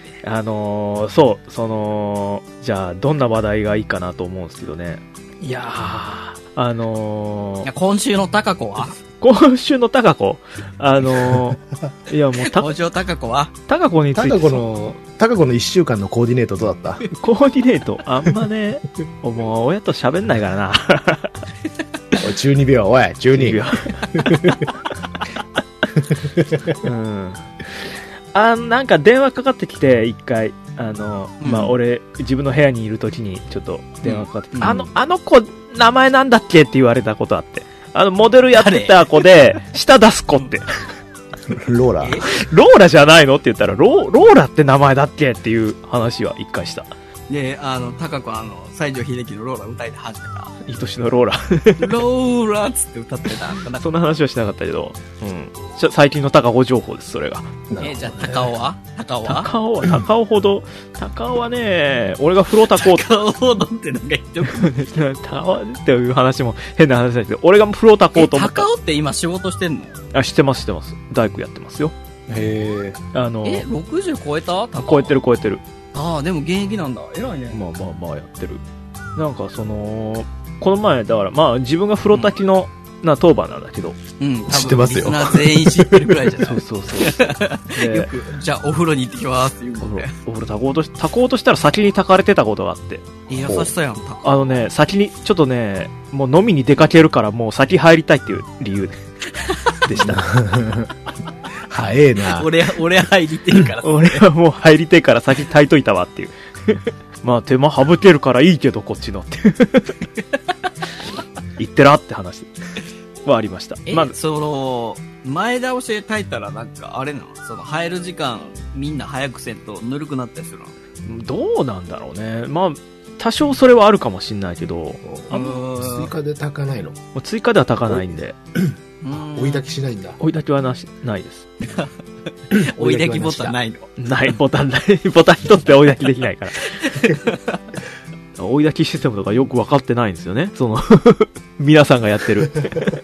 じゃあ、どんな話題がいいかなと思うんですけどね。いやー、 今週の高子は今週の高子いやもう今週の高子は高子について。 高子の1週間のコーディネートどうだった？ コーディネートあんまね、もう親と喋んないからな。 おい、12秒、おい、12秒。 なんか電話かかってきて、一回。俺、自分の部屋にいるときに、ちょっと電話かかってきて、あの子、名前なんだっけって言われたことあって。モデルやってた子で、舌出す子って。 ローラローラじゃないのって言ったら、ローラって名前だっけっていう話は一回した。 で、高子西城秀樹のローラ歌いで始めた。 いい年のローラ。 ローラっつって歌ってた。 そんな話はしなかったけど、最近の高尾情報です、それが。 じゃあ高尾は高尾はね、俺が風呂炊こう高尾ほどってなんか言って高尾っていう話も変な話だけど、俺が風呂炊こうと思った。 高尾って今仕事してんの？ してます。大工やってますよ。 へー。 60超えた？ 超えてる。 ああ、でも現役なんだ。偉いね。 まあやってる。なんかこの前、だから、自分が風呂炊きの、当番なんだけど。 知ってますよ。 リスナー全員知ってるくらいじゃない？ そう。 よく、じゃあお風呂に行ってきますって言うもんね。 お風呂炊こうとしたら先に炊かれてたことがあって。 優しさやん、 先に、ちょっとね、もう飲みに出かけるからもう先入りたいっていう理由でした。 早えな。 俺入りてえから。 俺はもう入りてえから先炊いといたわっていう。まあ手間省けるからいいけどこっちのって。言ってらって話はありました。まあ、 前倒しで炊いたらなんかあれなの？入る時間みんな早くせんとぬるくなったりするの？ どうなんだろうね。まあ、多少それはあるかもしんないけど。 追加で炊かないの？ もう追加では炊かないんで。 追い炊きしないんだ。 追い炊きはないです。 追い炊きボタンないの？ ないボタン一つで追い炊きできないから。追い炊きシステムとかよく分かってないんですよね。皆さんがやってる。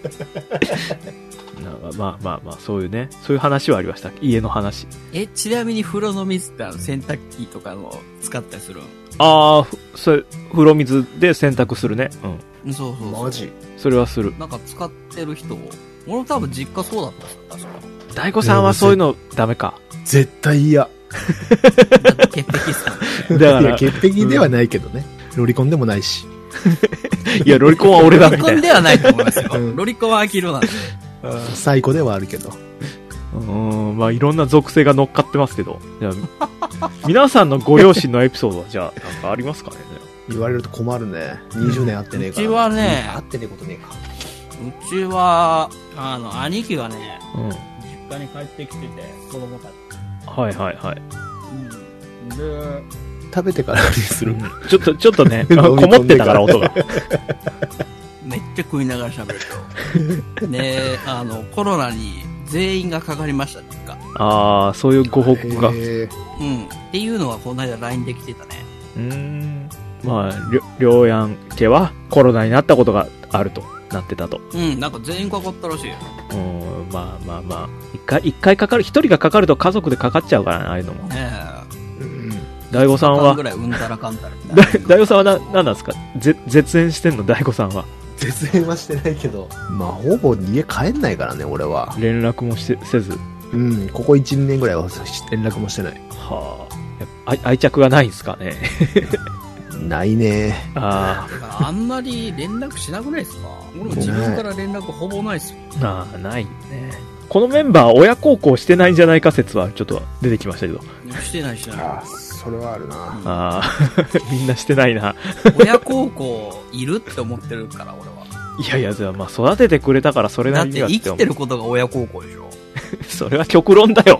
まあ、そういう話はありました。家の話。 ちなみに風呂の水って洗濯機とかの使ったりするん？ それ、風呂水で洗濯するね。 うん。そう。 マジ？ それはする。 なんか使ってる人、俺も多分実家そうだったんですよ、確か。 大悟さんはそういうのダメか。 絶対嫌。 だって潔癖っすかね。だから。 いや、潔癖ではないけどね。ロリコンでもないし。 いや、ロリコンは俺だみたいな。 ロリコンではないと思いますよ。ロリコンは秋色なんで。 最高ではあるけど。 まあいろんな属性が乗っかってますけど。皆さんのご両親のエピソードはじゃあ、なんかありますかね？ 言われると困るね。20年会ってねえから。 うちはね、 会ってねえことねえか。 うちは、兄貴がね、実家に帰ってきてて、子供たち。 はい。 で、 食べてからにする。 ちょっとね、こもってたから音が。 めっちゃ食いながら喋ると。で、コロナに全員がかかりました、実家。 そういうご報告が。 っていうのはこの間 LINE で来てたね。 まあ、りょうやん家はコロナになったことがあるとなってたと。 なんか全員かかったらしいよ。 まあ。一回かかる、一人がかかると家族でかかっちゃうからね、ああいうのも。大悟さんは、大悟さんは何なんですか？絶縁してんの、大悟さんは。 絶縁はしてないけど、まあ、ほぼ家帰んないからね、俺は。 連絡もせず。 ここ1、2年ぐらいは連絡もしてない。 愛着がないんですかね。 ないね。 あんまり連絡しなくないですか？俺も自分から連絡ほぼないっすよ。 ないね。このメンバー親孝行してないんじゃないか説はちょっと出てきましたけど。 してない。 それはあるな。 みんなしてないな。 親孝行いるって思ってるから、俺は。 いや、まあ育ててくれたからそれなりにはだって生きてることが親孝行でしょ。 それは極論だよ。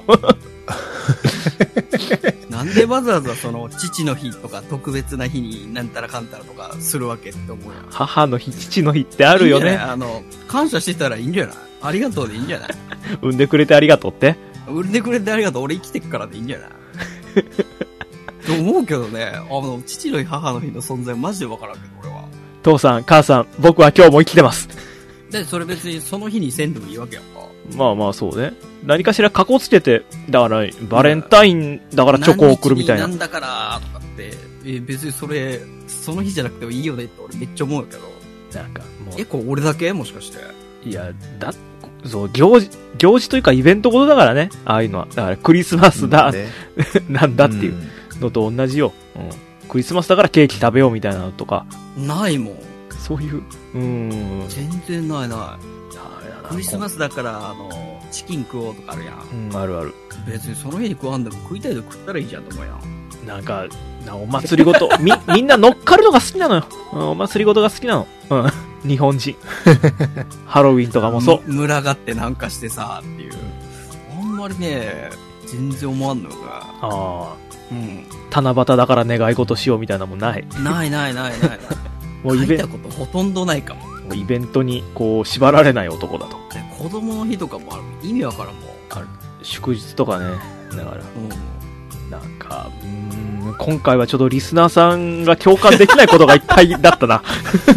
なんでわざわざ父の日とか特別な日になんたらかんたらとかするわけって思うやん。 母の日、父の日ってあるよね。 感謝してたらいいんじゃない？ありがとうでいいんじゃない？ 産んでくれてありがとうって？ 産んでくれてありがとう、俺生きてっからでいいんじゃない？と思うけどね、父の日母の日の存在マジでわからんけど、俺は。 父さん、母さん、僕は今日も生きてます。 で、それ別にその日にせんでもいいわけやんか。 まあそうね。何かしら過去つけて、だからバレンタインだからチョコを送るみたいな。 なんだからとかって、別にその日じゃなくてもいいよねって俺めっちゃ思うけど。 なんかもう。 これ俺だけもしかして。 いや、そう、行事というかイベントごとだからね。ああいうのは。だからクリスマスだ、なんだっていうのと同じよ。クリスマスだからケーキ食べようみたいなのとか。 ないもん。 そういう、 全然ない。クリスマスだからチキン食おうとかあるやん。 あるある。 別にその日に食わんでも食いたいで食ったらいいじゃんと思うやん。 なんかお祭りごとみんな乗っかるのが好きなのよ。お祭りごとが好きなの。日本人。ハロウィンとかもそう。 群がってなんかしてさっていう。あんまりね、全然思わんのよな。 七夕だから願い事しようみたいなもんない。 ない。もう書いたことほとんどないかも。 イベントにこう縛られない男だと。 子供の日とかもある。意味わからんもん。 祝日とかね。だから。なんか、今回はちょっとリスナーさんが共感できないことがいっぱいだったな。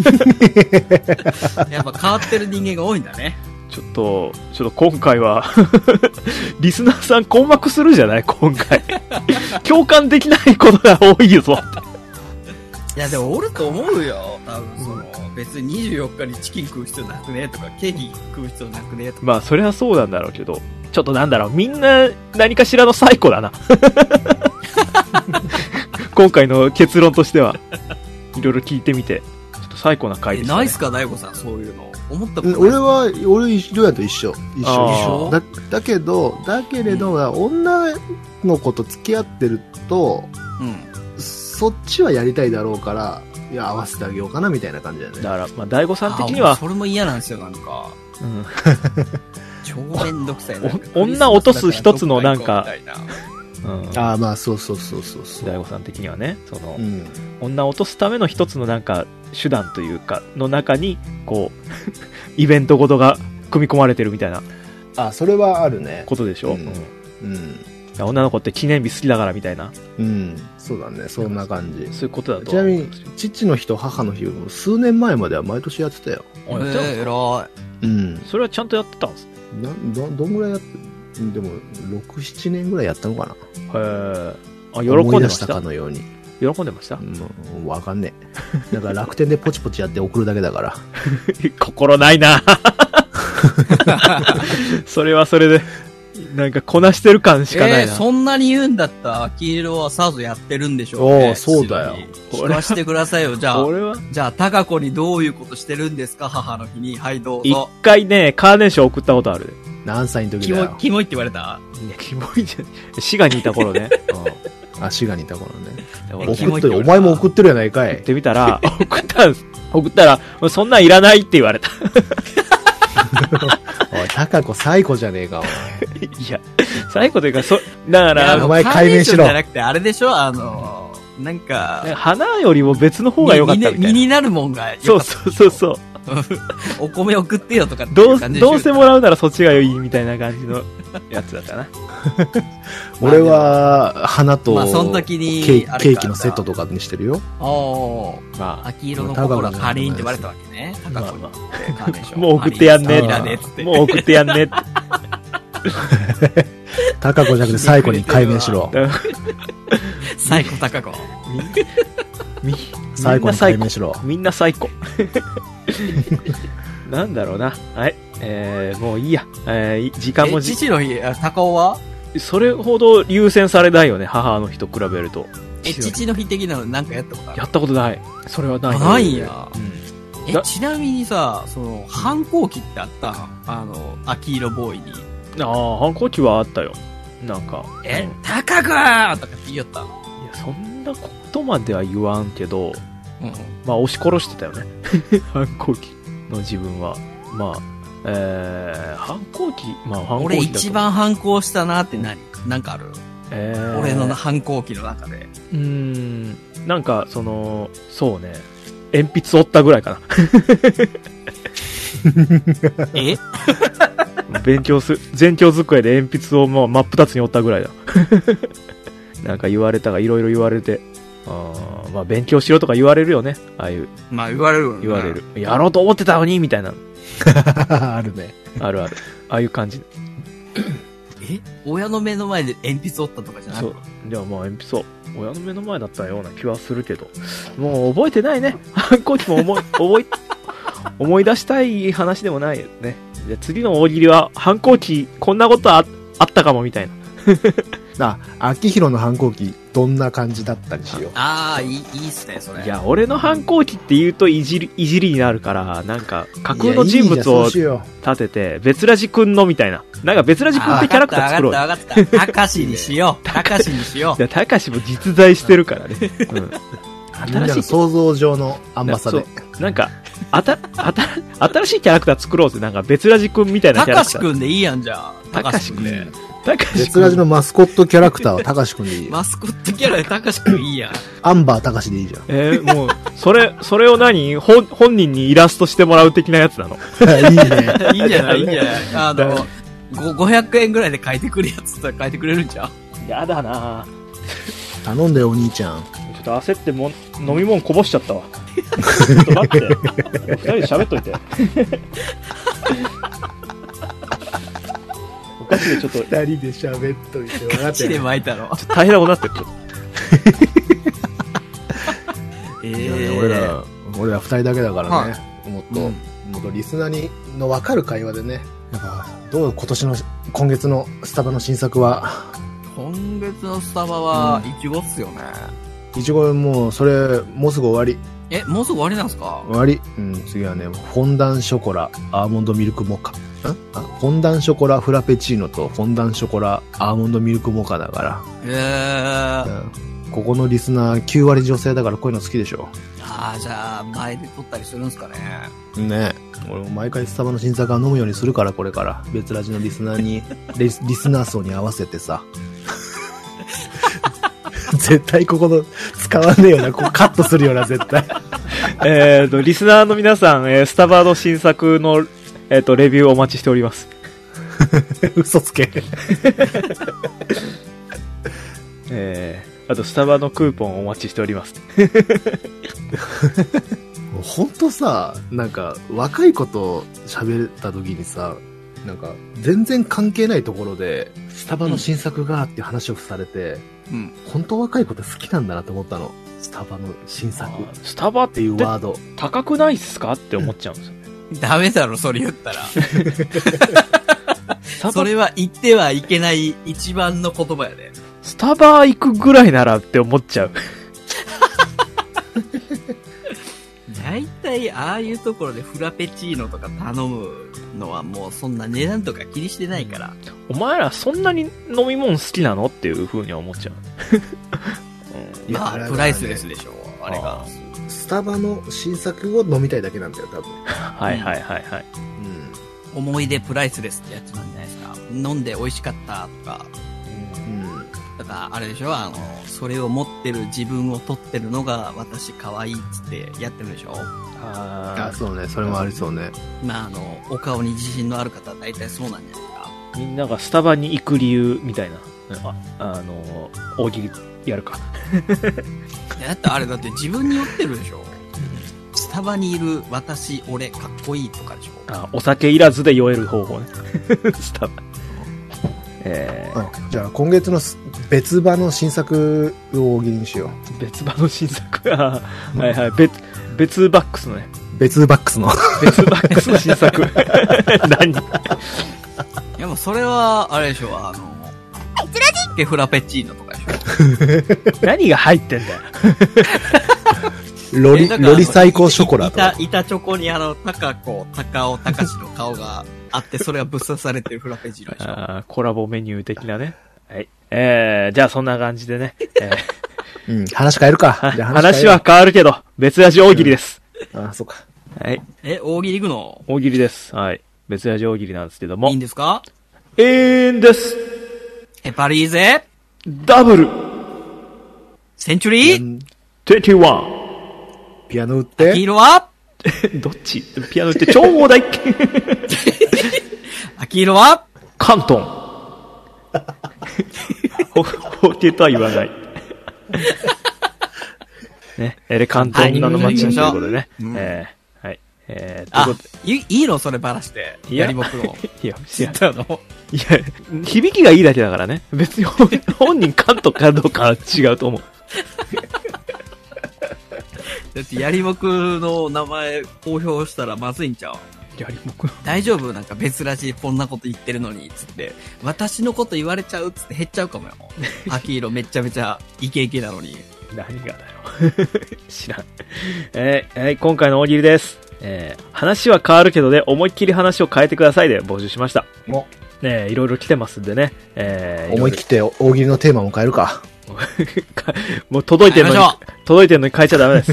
やっぱ変わってる人間が多いんだね。 ちょっと今回は、リスナーさん困惑するじゃない今回。共感できないことが多いぞ。 いやでもおると思うよ。多分別に24日にチキン食う必要なくねとか、ケーキ食う必要なくねとか。 まあそれはそうなんだろうけど、ちょっとなんだろう、みんな何かしらのサイコだな。今回の結論としては、いろいろ聞いてみて、ちょっとサイコな回でしたね。 ないっすか、大悟さん、そういうの。 思ったことない。 俺一緒やと一緒。だけれど、女の子と付き合ってると、そっちはやりたいだろうから、いや、合わせてあげようかな、みたいな感じだよね。 だから、まあ、大悟さん的には。 それも嫌なんですよ、なんか。超めんどくさいな。 女落とす一つのなんか、 まあ、そう。 大悟さん的にはね、女落とすための一つのなんか、手段というか、の中に、こう、イベントごとが組み込まれてるみたいな。 それはあるね。 ことでしょ。女の子って記念日好きだからみたいな。 そうだね、そんな感じ。 そういうことだと。 ちなみに、父の日と母の日を数年前までは毎年やってたよ。 偉い。それはちゃんとやってたんですね。 どんぐらいやってでも、6、7年ぐらいやったのかな。 喜んでました。 思い出したかのように。 喜んでました？ わかんねえ。だから楽天でポチポチやって送るだけだから。 心ないなそれはそれで、なんかこなしてる感しかないな。 そんなに言うんだったら、秋色はさぞやってるんでしょうね。 そうだよ。 聞かしてくださいよ。じゃあ、高子にどういうことしてるんですか、母の日に。はい、どうぞ。 一回ね、カーネーション送ったことある。 何歳の時だよ。 キモいって言われた？ いや、キモいじゃん。滋賀にいた頃ね。 滋賀にいた頃ね。 送ってお前も送ってるやないかい。 ってみたら、送ったら、そんなんいらないって言われた。 おい、高子最高じゃねえか、お前。 いや、最高というか、だから、 お前解明しろ。 じゃなくて、あれでしょなんか、 花よりも別の方が良かったみたいな。 身になるもんが良かった。そう。 お米送ってよとかってどうせもらうならそっちがいいみたいな感じのやつだったな。 俺は、花と、 その時にケーキのセットとかにしてるよ。 秋色の心がカリーンって言われたわけね。 もう送ってやんねもう送ってやんね高子じゃなくて最後に解明しろ。 最高高子。 最後に解明しろ。 みんな最高。なんだろうな。はい。もういいや。時間も父の日、高尾はそれほど優先されないよね、母の日と比べると。 父の日的なのなんかやったことある？ やったことない。それはない。 ないんや。ちなみにさ、反抗期ってあったの？秋色ボーイに。 反抗期はあったよ。なんか。 高子ーとかって言いよった？いや、 そんなことまでは言わんけど、まあ押し殺してたよね。反抗期の自分は。まあ、反抗期、 俺一番反抗したなって何？なんかある？俺の反抗期の中で。 なんか、そうね。鉛筆折ったぐらいかな。全教机で鉛筆を真っ二つに折ったぐらいだ。なんか言われたが、いろいろ言われて。まあ勉強しろとか言われるよね。ああいう。 まあ言われるよね。 言われる。やろうと思ってたのにみたいな。 あるね。 ある。ああいう感じ。 親の目の前で鉛筆折ったとかじゃない？そう。 じゃあまあ鉛筆を親の目の前だったような気はするけど。もう覚えてないね。反抗期も思い出したい話でもないよね。じゃあ次の大喜利は反抗期こんなことあったかもみたいな。 秋広の反抗期どんな感じだったりしよう。 いいっすね、それ。 いや、俺の反抗期って言うといじりになるから、なんか、架空の人物を立てて、別ラジ君のみたいな。なんか別ラジ君ってキャラクター作ろうよ。 わかった。たかしにしよう。たかしも実在してるからね。 みんなの想像上のアンバサで。 なんか、新しいキャラクター作ろうぜ。なんか別ラジ君みたいなキャラクター。 たかし君でいいやんじゃん。 たかし君ね。 別ラジのマスコットキャラクターはたかしくんでいい。 マスコットキャラでたかしくんいいやん。 アンバーたかしでいいじゃん。 もう、それを本人にイラストしてもらう的なやつなの。 いいね。 いいんじゃない500円ぐらいで書いてくるやつと書いてくれるんじゃん。 やだな頼んでよ、お兄ちゃん。 ちょっと焦って飲み物こぼしちゃったわ。ちょっと待って。二人で喋っといて。お菓子でちょっと。 二人で喋っといて。 ガチで巻いたの。 大変なことになってる。俺ら二人だけだからね。もっとリスナーの分かる会話でね。なんか、今月のスタバの新作は。 今月のスタバは、いちごっすよね。 いちごもうすぐ終わり。 もうすぐ終わりなんすか？ 終わり。次はね、フォンダンショコラ、アーモンドミルクモカ。フォンダンショコラフラペチーノとフォンダンショコラアーモンドミルクモカだから。ここのリスナー9割女性だからこういうの好きでしょ。 じゃあ、前で撮ったりするんすかね。 ねえ。俺も毎回スタバの新作は飲むようにするから、これから。別ラジのリスナーに、リスナー層に合わせてさ。絶対ここの使わねえよな、ここカットするよな、絶対。 リスナーの皆さん、スタバの新作の、レビューお待ちしております。 嘘つけ。 あと、スタバのクーポンお待ちしております。 ほんとさ、なんか、若い子と喋った時にさ、なんか、全然関係ないところで、スタバの新作がっていう話をされて、本当若い子って好きなんだなと思ったの。スタバの新作。 スタバっていうワード。高くないっすかって思っちゃうんですよね。 ダメだろ、それ言ったら。それは言ってはいけない一番の言葉やで。 スタバ行くぐらいならって思っちゃう。 大体、ああいうところでフラペチーノとか頼むのはもうそんな値段とか気にしてないから。 お前らそんなに飲み物好きなのっていう風には思っちゃう。 まあ、プライスレスでしょ、あれが。 スタバの新作を飲みたいだけなんだよ、多分。 はいはいはいはい。 思い出プライスレスってやつなんじゃないですか。飲んで美味しかったとか。だからあれでしょ、それを持ってる自分を撮ってるのが私可愛いっつってやってるでしょ。 そうね、それもありそうね。 まあお顔に自信のある方は大体そうなんじゃないですか。 みんながスタバに行く理由みたいな、大喜利やるか。 だってあれだって自分に酔ってるでしょ。スタバにいる私、俺、かっこいいとかでしょ。 お酒いらずで酔える方法ね。スタバ。 じゃあ今月の別場の新作を大喜利にしよう。別場の新作はいはい。別バックスのね。 別バックスの。 別バックスの新作。何？ いやもうそれは、あれでしょ、ケフラペチーノとかでしょ。 何が入ってんだよ。 ロリ最高ショコラとか。 板チョコに高尾隆の顔があって、それがぶっ刺されてるフラペチーノでしょ。 コラボメニュー的なね。はい。じゃあそんな感じでね。 話変えるか。 話は変わるけど、別ラジ大喜利です。 そうか。 はい。 大喜利行くの？ 大喜利です。はい。別ラジ大喜利なんですけども。 いいんですか？ いいんです。 パリーゼダブルセンチュリー 21 ピアノ打って黄色はどっちピアノ打ってちょうだい秋色は関東法廷とは言わないね、関東女の街ということでね、はい。 いいのそればらして。やりもくの。 いや、響きがいいだけだからね。別に本人関東かどうかは違うと思う。 だってやりもくの名前公表したらまずいんちゃう？ やりもく大丈夫？なんか別らしいこんなこと言ってるのに、つって。私のこと言われちゃうつって減っちゃうかもよ。秋色めちゃめちゃイケイケなのに。 何がだよ。知らん。今回の大喜利です。話は変わるけどね、思いっきり話を変えてくださいで募集しました。いろいろ来てますんでね。 思い切って大喜利のテーマも変えるか。 もう届いてるのに変えちゃダメです。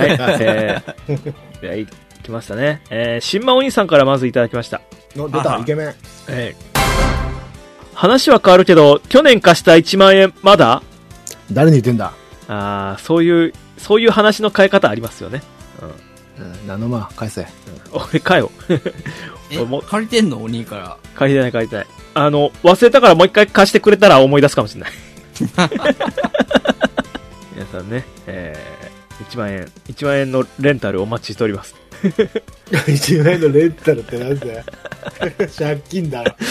はい。来ましたね。新馬お兄さんからまずいただきました。 出た、イケメン。 話は変わるけど、去年貸した1万円、まだ？ 誰に言ってんだ？ そういう話の変え方ありますよね。 何のま、返せ。 俺、返よ。 借りてんのお兄から。 借りてない。忘れたからもう一回貸してくれたら思い出すかもしれない。皆さんね、1万円のレンタルお待ちしております。 1万円のレンタルってなんだよ。借金だろ。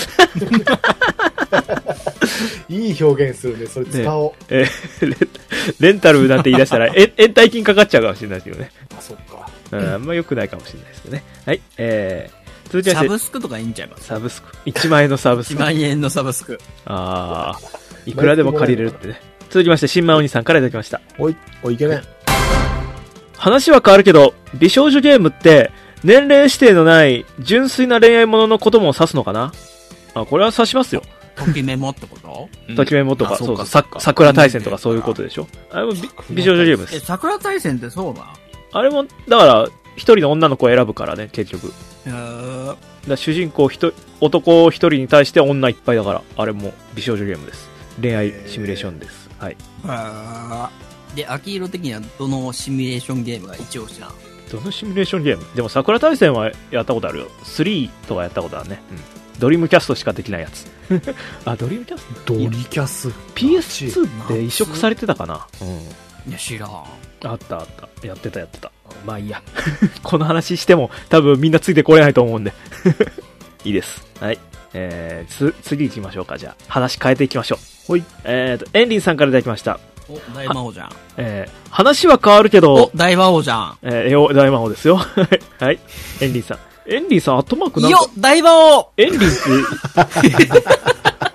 いい表現するね、それ使おう。 レンタルなんて言い出したら、延滞金かかっちゃうかもしれないですけどね。 そっか。 あんま良くないかもしれないですけどね。はい。 続きまして。サブスクとかいいんちゃいます？ サブスク。1万円のサブスク。 1万円のサブスク。 いくらでも借りれるってね。続きまして、新馬お兄さんからいただきました。 おいけね。 話は変わるけど、美少女ゲームって、年齢指定のない純粋な恋愛もののことも指すのかな。あ、これは指しますよ。 ときメモってこと？ ときメモとか、そうそう、桜大戦とかそういうことでしょ。あれも美少女ゲームです。 桜大戦ってそうだ。 あれも、だから、一人の女の子を選ぶからね、結局。だ主人公男一人に対して女いっぱいだから、あれも美少女ゲームです。恋愛シミュレーションです。はい。 で、秋色的にはどのシミュレーションゲームが一押しなの？ どのシミュレーションゲーム？でも桜大戦はやったことあるよ。3とかやったことあるね。うん。ドリームキャストしかできないやつ。あ、ドリームキャスト？ ドリキャス。 PS2 って移植されてたかな？うん。 いや、知らん。 あった。やってた。まあいいや。この話しても多分みんなついてこれないと思うんで。いいです。はい。次行きましょうか。じゃあ、話変えていきましょう。ほい。エンリンさんからいただきました。 お、大魔王じゃん。 話は変わるけど。 お、大魔王じゃん。 大魔王ですよ。はい。エンリンさん、アットマークなんか。 よっ、大魔王エンリンって、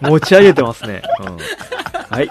持ち上げてますね。うん。はい。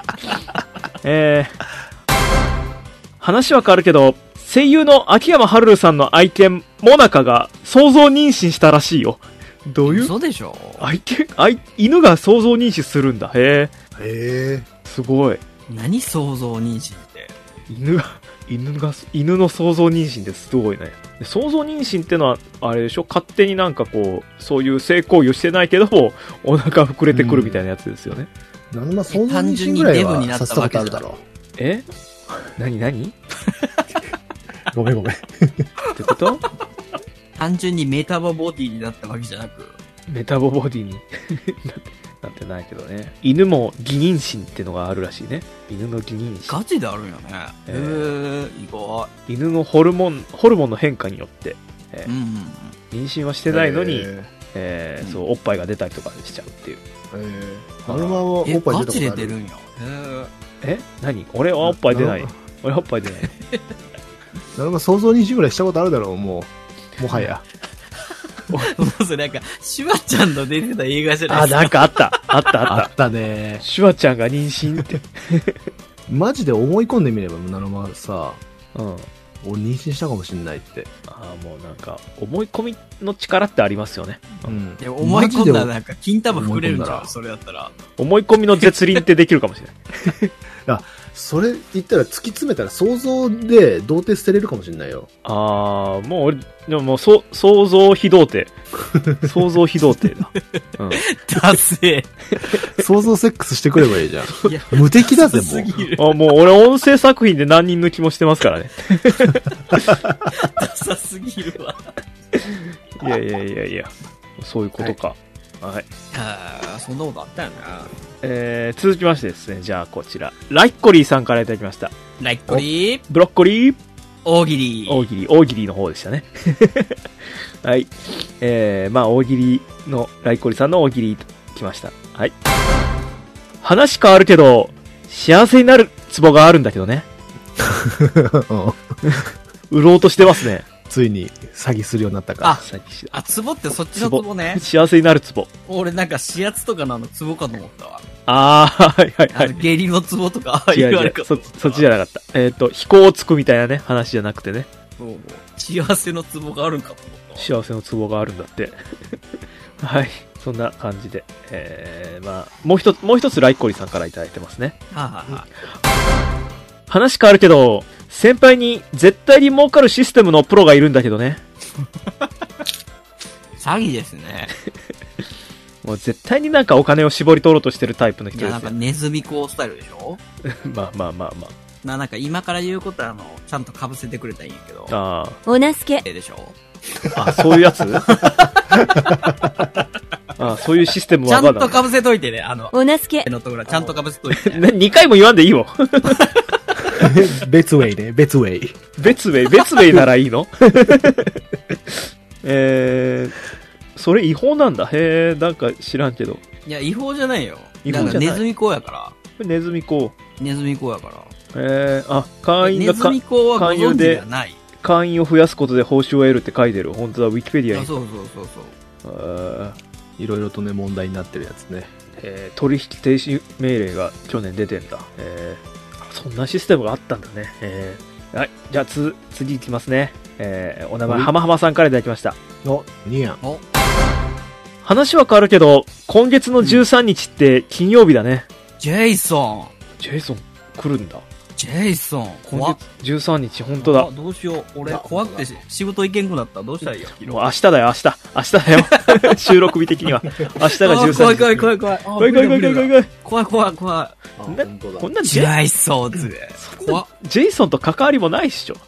話は変わるけど、声優の秋山春さんの愛犬、モナカが想像妊娠したらしいよ。どういう？ 嘘でしょ？ 犬が想像妊娠するんだ。へえ。 すごい。 何想像妊娠って？ 犬の想像妊娠ってすごいね。想像妊娠ってのは、あれでしょ？勝手になんかこう、そういう性行為をしてないけど、お腹膨れてくるみたいなやつですよね。 想像妊娠ぐらいはさせたことあるだろう。 何ごめん。 ってこと？ 単純にメタボボディになったわけじゃなく。 メタボボディになってないけどね。犬も偽妊娠ってのがあるらしいね。犬の偽妊娠。 ガチであるんやね。意外。 犬のホルモンの変化によって、妊娠はしてないのに、そう、おっぱいが出たりとかしちゃうっていう。 マルマはおっぱい出たことある？ ガチで出るんや。 何？俺はおっぱい出ない。俺はおっぱい出ない。 なんか想像妊娠ぐらいしたことあるだろう、もはや。 もうそれなんか、シュワちゃんの出てた映画じゃないですか。 なんかあった。 あったね。 シュワちゃんが妊娠って。 マジで思い込んでみれば、ナノマさ、俺妊娠したかもしんないって。 もうなんか、思い込みの力ってありますよね。 いや、思い込んだらなんか、金玉膨れるんじゃん、それだったら。 思い込みの絶倫ってできるかもしれない。 それ言ったら突き詰めたら想像で童貞捨てれるかもしれないよ。 もう俺、でももう想像非童貞。想像非童貞だ。 ダセー。想像セックスしてくればいいじゃん。無敵だぜ、 もう。もう俺音声作品で何人抜きもしてますからね。 ダサすぎるわ。 いや。そういうことか。はい。 そんなことあったよな。続きましてですね、じゃあこちら。ライッコリーさんからいただきました。 ライッコリー、 ブロッコリー、 大喜利の方でしたね。はい。大喜利の、ライッコリーさんの大喜利来ました。はい。話変わるけど、幸せになるツボがあるんだけどね。売ろうとしてますね。 ついに詐欺するようになったか。 ツボってそっちのツボね。 幸せになるツボ。 俺なんか指圧とかのツボかと思ったわ。 はい。 下痢のツボとか言われかそっちじゃなかった。飛行をつくみたいなね、話じゃなくてね。 幸せのツボがあるんかと思った。 幸せのツボがあるんだって。はい。そんな感じで。もう一つライッコリさんからいただいてますね。話変わるけど、先輩に絶対に儲かるシステムのプロがいるんだけどね。 詐欺ですね。 もう絶対になんかお金を絞り取ろうとしてるタイプの人ですよ。 いや、なんかネズミ講スタイルでしょ。 まあ。 なんか今から言うことはちゃんと被せてくれたらいいんやけど。 おなすけ。 でしょ。 そういうやつそういうシステムはちゃんと被せといてね、 おなすけのところちゃんと被せといて、 ね。2回も言わんでいいよ。 別ウェイね、別ウェイ。 別ウェイならいいの？それ違法なんだ。なんか知らんけど。 いや、違法じゃないよ。 なんかネズミ講やから。 ネズミ講やから。 会員がネズミ講はご存知ではない。 会員を増やすことで報酬を得るって書いてる。本当だ、ウィキペディアに。 そう。 いろいろとね、問題になってるやつね。 取引停止命令が去年出てんだ。そんなシステムがあったんだね。 はい。じゃあ、次いきますね。お名前、はまはまさんからいただきました。 お、ニアン。 話は変わるけど、今月の13日って金曜日だね。 ジェイソン来るんだ。 ジェイソン今月13日、本当だ。 どうしよう。俺、怖くて仕事行けんくなった。どうしたらいいよ。 もう明日だよ、明日だよ。収録日的には。明日が13日。 怖い。 怖い。こんなジェイソンズ。怖っ。 ジェイソンと関わりもないっしょ。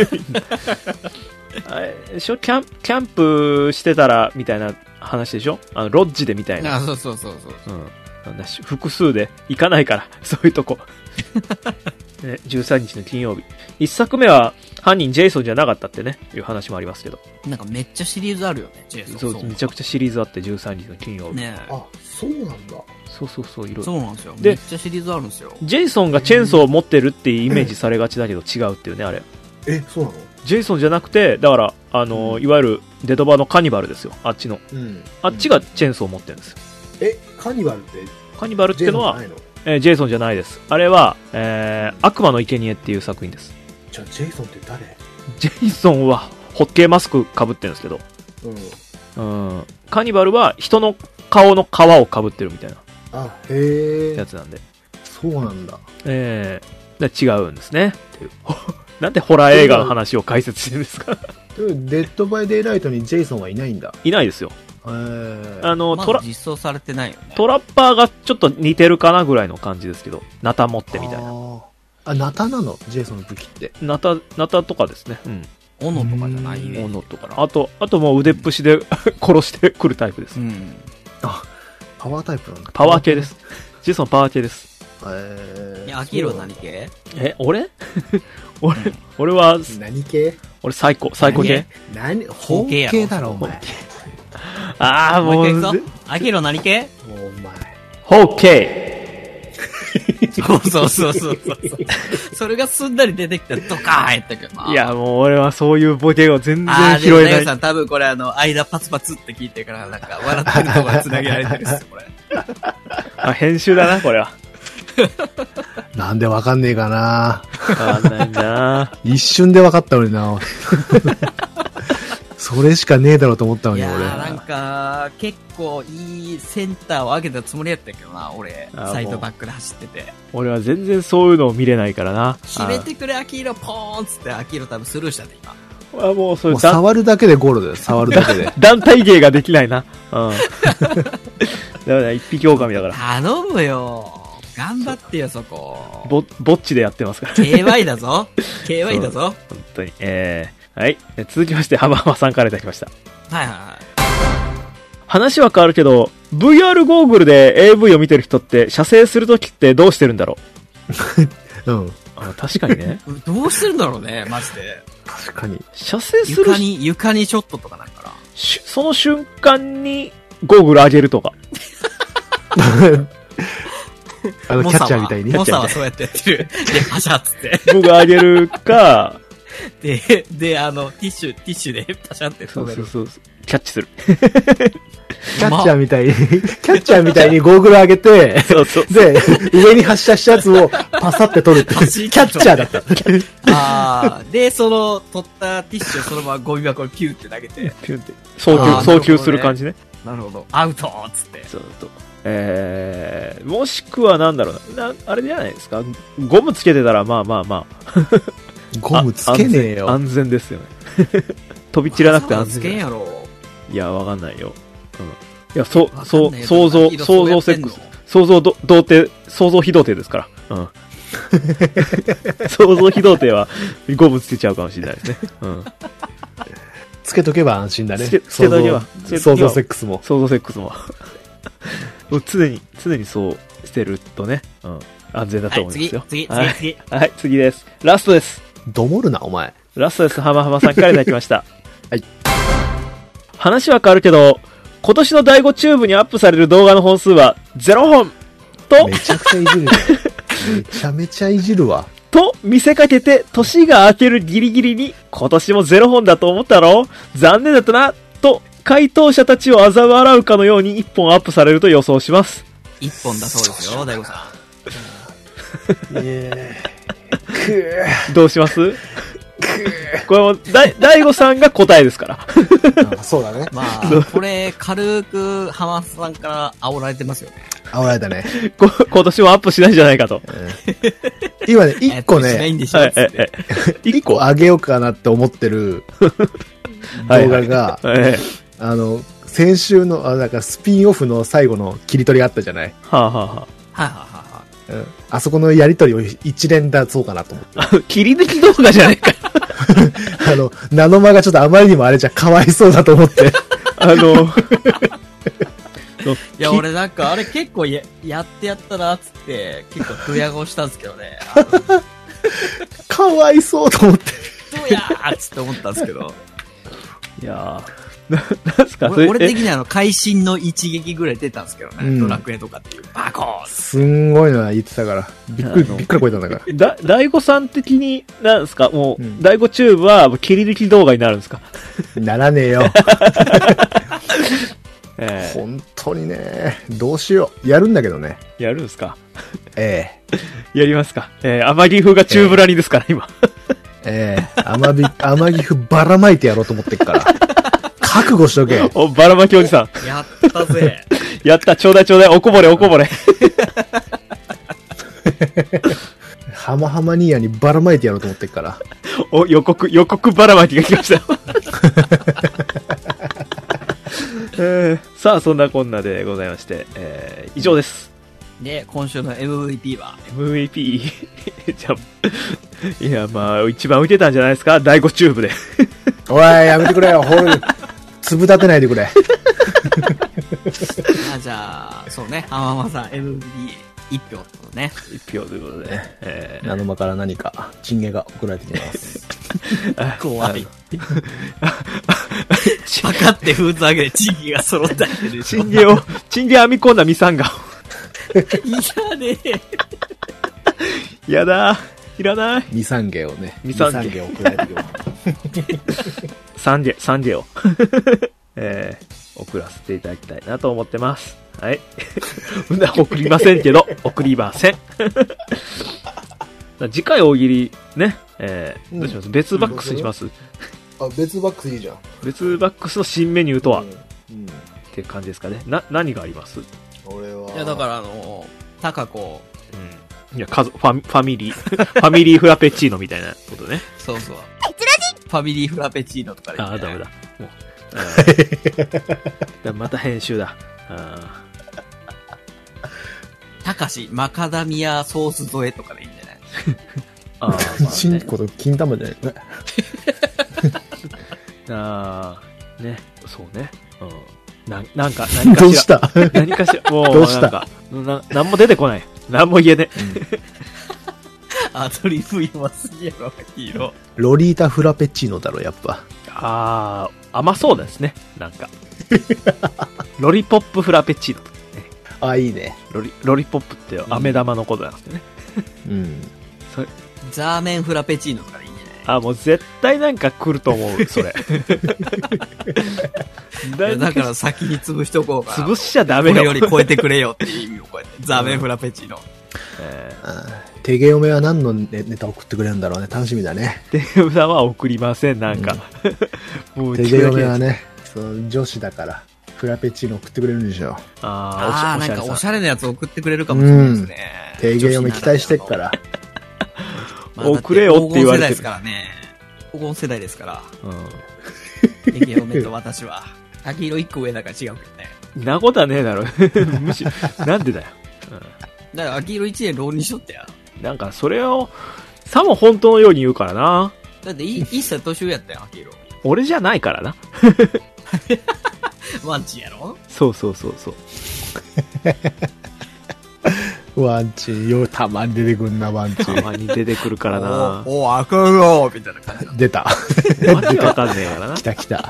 キャンプしてたら、みたいな話でしょ？ロッジでみたいな。 そう。 複数で行かないから、そういうとこ。ね、13日の金曜日。一作目は犯人ジェイソンじゃなかったってね、いう話もありますけど。 なんかめっちゃシリーズあるよね、ジェイソン。 そう、めちゃくちゃシリーズあって13日の金曜日。 ねえ。 あ、そうなんだ。 そう、いろいろ。 そうなんですよ。 でめっちゃシリーズあるんですよ。 ジェイソンがチェーンソーを持ってるっていうイメージされがちだけど違うっていうね、あれ。 そうなの？ ジェイソンじゃなくて、だから、いわゆるデドバのカニバルですよ、あっちの。あっちがチェーンソーを持ってるんですよ。 カニバルってカニバルってのは、ジェイソンじゃないです。あれは、悪魔の生贄っていう作品です。 じゃあ、ジェイソンって誰？ ジェイソンは、ホッケーマスク被ってるんですけど、カニバルは人の顔の皮を被ってるみたいな。やつなんで。 そうなんだ。 違うんですね。っていうなんでホラー映画の話を解説してるんですか？ デッドバイデイライトにジェイソンはいないんだ。 いないですよ。 まだ実装されてないよね。 トラッパーがちょっと似てるかなぐらいの感じですけど、ナタ持ってみたいな。 ナタなの？ジェイソンの武器って。 ナタとかですね。 斧とかじゃないね。 斧とか。あともう腕っぷしで殺してくるタイプです。 パワータイプなんだ。 パワー系です。ジェイソンパワー系です。 アキロ何系？ 俺は、 何系？ 俺最高系？ 法系だろ、お前。 もう。 アキロ何系？ お前。 法系。 そう。それがすんなり出てきたらドカーンやったけどな。 いや、もう俺はそういうボケを全然拾えない。 さん多分これ間パツパツって聞いてからなんか笑ってるところ繋げられてるっすよ、これ。 編集だな、これは。 なんでわかんねえかな。 わかんないな。 一瞬でわかったのにな。それしかねえだろうと思ったのに、俺。 なんか、結構いいセンターを上げたつもりやったけどな、俺。サイドバックで走ってて。 俺は全然そういうのを見れないからな。 決めてくれ、アキーロ、ポーンっつって、アキーロ多分スルーしたで、今。 もうそれもう触るだけでゴールだよ、触るだけで。 団体芸ができないな。だから一匹狼だから。 頼むよ。頑張ってよ、そこ。 ぼっちでやってますから。 KY だぞ。KY だぞ。 本当に。はい。続きまして、ハマハマさんからいただきました。話は変わるけど、VR ゴーグルで AV を見てる人って、射精するときってどうしてるんだろう？確かにね。 どうしてるんだろうね、マジで。 確かに。 射精する床にショットとかなんかな。 その瞬間に、ゴーグル上げるとか。 キャッチャーみたいに。 モサはそうやってやってる。で、パシャっつって。 僕上げるか、 で、ティッシュでパシャって止める。 そう。キャッチする。 キャッチャーみたいにゴーグル上げて、で、上に発射したやつをパサって取るって。キャッチャーだった。 で、取ったティッシュをそのままゴミ箱にピューって投げて。 ピューって。送球する感じね。 なるほど。アウトーっつって。 そう。もしくはなんだろうな。あれじゃないですか。ゴムつけてたら、まあ。 ゴムつけねえよ。 安全ですよね。飛び散らなくて安全。 つけんやろ。 いや、わかんないよ。いや、想像セックス。想像非童貞ですから。想像非童貞はゴムつけちゃうかもしれないですね。 つけとけば安心だね。 つけとけば。 想像セックスも。 想像セックスも。常にそうしてるとね、安全だと思いますよ。 次。 はい、次です。ラストです。 どもるな、お前。 ラストです。ハマハマさんからいただきました。 はい。 話は変わるけど、今年の第5チューブにアップされる動画の本数は0本と、 めちゃくちゃいじるね。めちゃめちゃいじるわ。 と見せかけて、年が明けるギリギリに、今年も0本だと思ったろ？残念だったな、と、回答者たちを嘲笑うかのように1本アップされると予想します。 1本だそうですよ、大悟さどうします？これも、大悟さんが答えですから。 そうだね。 まあ、これ、軽く、浜さんから煽られてますよね。 煽られたね。 今年もアップしないんじゃないかと。 今ね、一個ね、一個あげようかなって思ってる動画が、先週の、なんかスピンオフの最後の切り取りがあったじゃない？ はあはあはあ。はいはいはい。 あそこのやりとりを一連出そうかなと思って。 切り抜き動画じゃないか。 ナノマがちょっとあまりにもあれじゃかわいそうだと思って。 いや、俺なんかあれ結構やってやったなっつって、結構ドヤ顔したんですけどね。 かわいそうと思って。 どうやーっつって思ったんですけど。 いやー、なんすか俺的には会心の一撃ぐらい出たんですけどね。ドラクエとかっていう。バコーンすんごいのは言ってたから。びっくり超えたんだから。 大悟さん的に、なんですかもう、大悟チューブは切り抜き動画になるんですか？ ならねえよ。本当にね、どうしよう。やるんだけどね。 やるんですか？ やりますか？天城風がチューブラリですから、今。 天城風ばらまいてやろうと思ってっから。覚悟しとけ。 お、ばらまきおじさん。やったぜ。 やった、ちょうだいちょうだい、おこぼれおこぼれ。 ハマハマニーヤにばらまいてやろうと思ってっから。 お、予告ばらまきが来ましたよ。さあ、そんなこんなでございまして、以上です。 で、今週の MVP は MVP? じゃあ、いや、まあ、一番浮いてたんじゃないですか？第5チューブで。 おい、やめてくれよ。粒立てないでくれ。 じゃあ、そうね、浜間さん MVP1 票ってことね。 1票ということで、 ナノマから何か、チンゲが送られてきます。 怖い。パカって封筒上げでチンゲが揃ったりしてる。 チンゲ編み込んだミサンガを。 いやねえ。やだいらない。 ミサンゲをね。 ミサンゲを送られてきます。 サンゲを。送らせていただきたいなと思ってます。はい。送りませんけど、送りません。次回大喜利、ね。どうします？別バックスにします？ 別バックスいいじゃん。 別バックスの新メニューとは、って感じですかね。何があります？ 俺は。いや、だからタカ子。 いや、ファミリーフラペチーノみたいなことね。 そうそう。ファミリーフラペチーノとかで、ね。 ダメだ。もう。また編集だ。 たかし、マカダミアソース添えとかでいいんじゃない？ チンコと金玉じゃないね、そうね。なんかしら。 どうした？ 何かしら、もう、 どうした？ なんも出てこない。なんも言えね。 アドリブ今すぎやろ、ヒーロー。 ロリータフラペチーノだろ、やっぱ。 甘そうですね。なんか。ロリポップフラペチーノ。 いいね。 ロリポップって飴玉のことなんですよね。 ザーメンフラペチーノとかでいいんじゃない？ もう絶対なんか来ると思う、それ。 だから先に潰しとこうかな。 潰しちゃダメよ。 これより超えてくれよっていう意味をこうやって。ザーメンフラペチーノ。 手毛嫁は何のネタ送ってくれるんだろうね。楽しみだね。 手毛嫁は送りません、なんか。 もう手毛嫁はね、女子だから、フラペチーノ送ってくれるんでしょ。 なんかおしゃれなやつ送ってくれるかもしれないですね。 手毛嫁期待してっから。 送れよって言われてる。 黄金世代ですからね。黄金世代ですから。手毛嫁と私は。秋色1個上だから違うけどね。 なことはねえだろ。むしろ、なんでだよ。 だから秋色1年浪人しとったや。 なんかそれを、さも本当のように言うからな。 だって1歳年上やったよ、秋色。 俺じゃないからな。 ワンチやろ？ そう。 ワンチよ、たまに出てくんな、ワンチ。 たまに出てくるからな。 あかんよみたいな感じ。 出た。 わけわかんねえからな。 来た。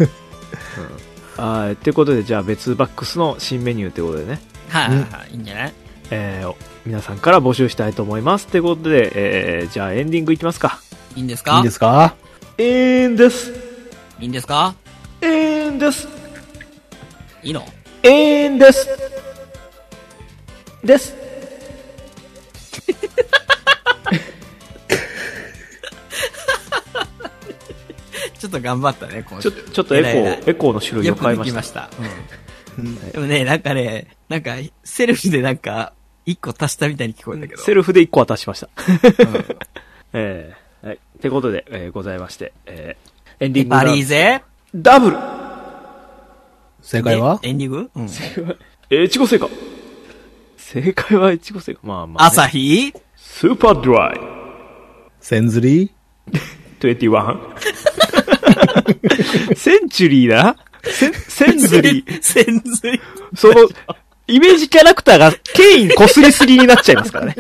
ってことで、じゃあ別バックスの新メニューってことでね。 はい、いいんじゃない？ 皆さんから募集したいと思います。ってことで、じゃあエンディングいきますか。 いいんですか？ いいんですか？ いいんです。 いいんですか？ いいんです。 いいの？ いいんです。です。 っと頑張ったね、今週。 ちょっとエコーの種類を変えました。 よくできました。でもね、なんか、セルフでなんか、1個足したみたいに聞こえたけど。 セルフで1個は足しました。はい。ってことで、ございまして、エンディング。 パリーゼダブル正解はエンディング正解。越後製菓。正解は越後製菓。まあまあ、ね。 朝日スーパードライ。 センズリー 21? センチュリーなセンズリー。 センズリー。 その、イメージキャラクターがケインこすりすぎになっちゃいますからね。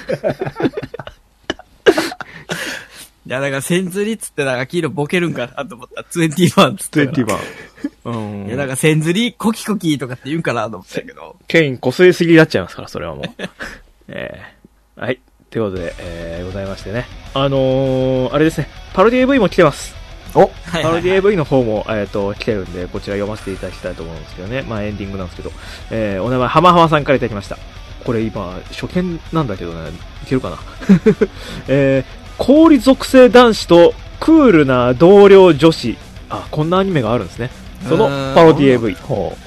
いや、だからセンズリーっつってなんか黄色ボケるんかなと思ったら21っつって。 21。 いや、だからセンズリーコキコキとかって言うんかなと思ったけど。 ケインこすりすぎになっちゃいますから、それはもう。はい。ということで、ございましてね。あれですね。パロディ AV も来てます。 おパロディ AV の方も、来てるんで、こちら読ませていただきたいと思うんですけどね。まあエンディングなんですけど。お名前、はまはまさんからいただきました。これ今、初見なんだけどね、いけるかな。氷属性男子とクールな同僚女子。あ、こんなアニメがあるんですね。そのパロディ AV。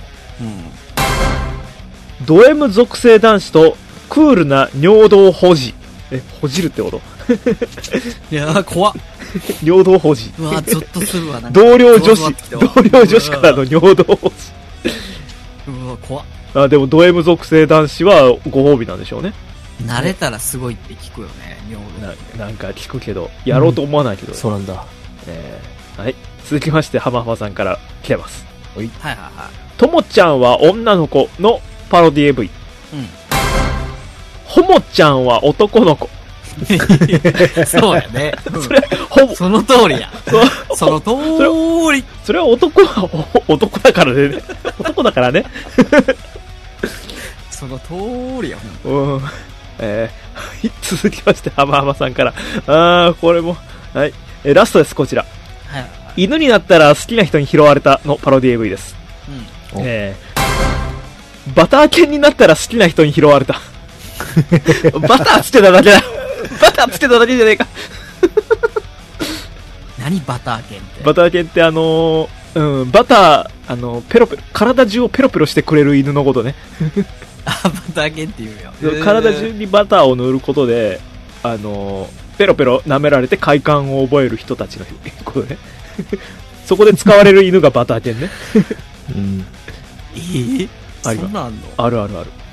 ド M 属性男子とクールな尿道保持。ほじるってこといやー、怖っ。 尿道保持。 うわ、ゾッとするわ。 同僚女子からの尿道保持。 うわ、怖っ。 あ、でもド M 属性男子はご褒美なんでしょうね。 慣れたらすごいって聞くよね、尿道。 なんか聞くけど、やろうと思わないけど。 そうなんだ。 はい。続きまして、はまはまさんから来てます。 はい。 ともちゃんは女の子のパロディ AV。ほもちゃんは男の子。 そうやね。 それその通りや。その通り。 それは男だからね。男だからね。 その通りや。 続きまして、はまはまさんから。これも。はい。ラストです、こちら。犬になったら好きな人に拾われたのパロディ AV です。バター犬になったら好きな人に拾われた。バターつけただけだ。バターつけただけじゃねえか。 何バター犬って。 バター犬ってバター、ペロペロ、体中をペロペロしてくれる犬のことね。 バター犬って言うよ。 体中にバターを塗ることで、ペロペロ舐められて快感を覚える人たちのことね。そこで使われる犬がバター犬ね。 そんなんあんの？ ある。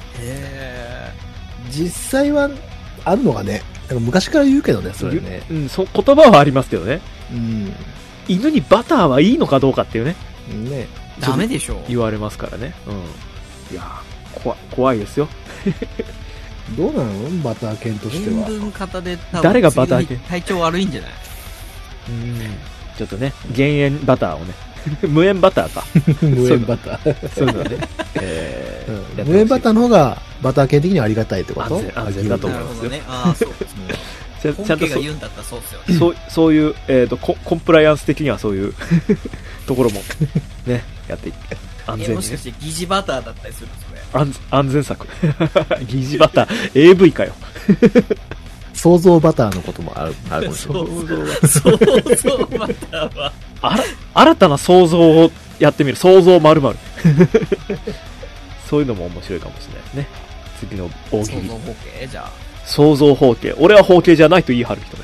実際はあるのがね、なんか昔から言うけどね、それね。 言葉はありますけどね。犬にバターはいいのかどうかっていうね。 ダメでしょ。 言われますからね。いや怖いですよ。 どうなのバター犬としては。 塩分型で多分誰がバター犬？ 体調悪いんじゃない？ ちょっとね、減塩バターをね。無塩バターか。 無塩バター。 そういうのね。 無塩バターの方がバター犬的にはありがたいってこと？ 安全だと思いますよ。 なるほどね。そうですね。ちゃんとが言うんだったらそうですよね。 そういう、コンプライアンス的にはそういうところもね、やっていって安全に、ね。 もしかして疑似バターだったりするのそれ。 安全策。疑似バター AV かよ。 想像バターのこともあるかもしれない。 想像バターは新たな想像をやってみる。想像〇〇。そういうのも面白いかもしれないですね。次の大喜利。 想像包茎じゃあ。 想像包茎。俺は包茎じゃないと言い張る人ね。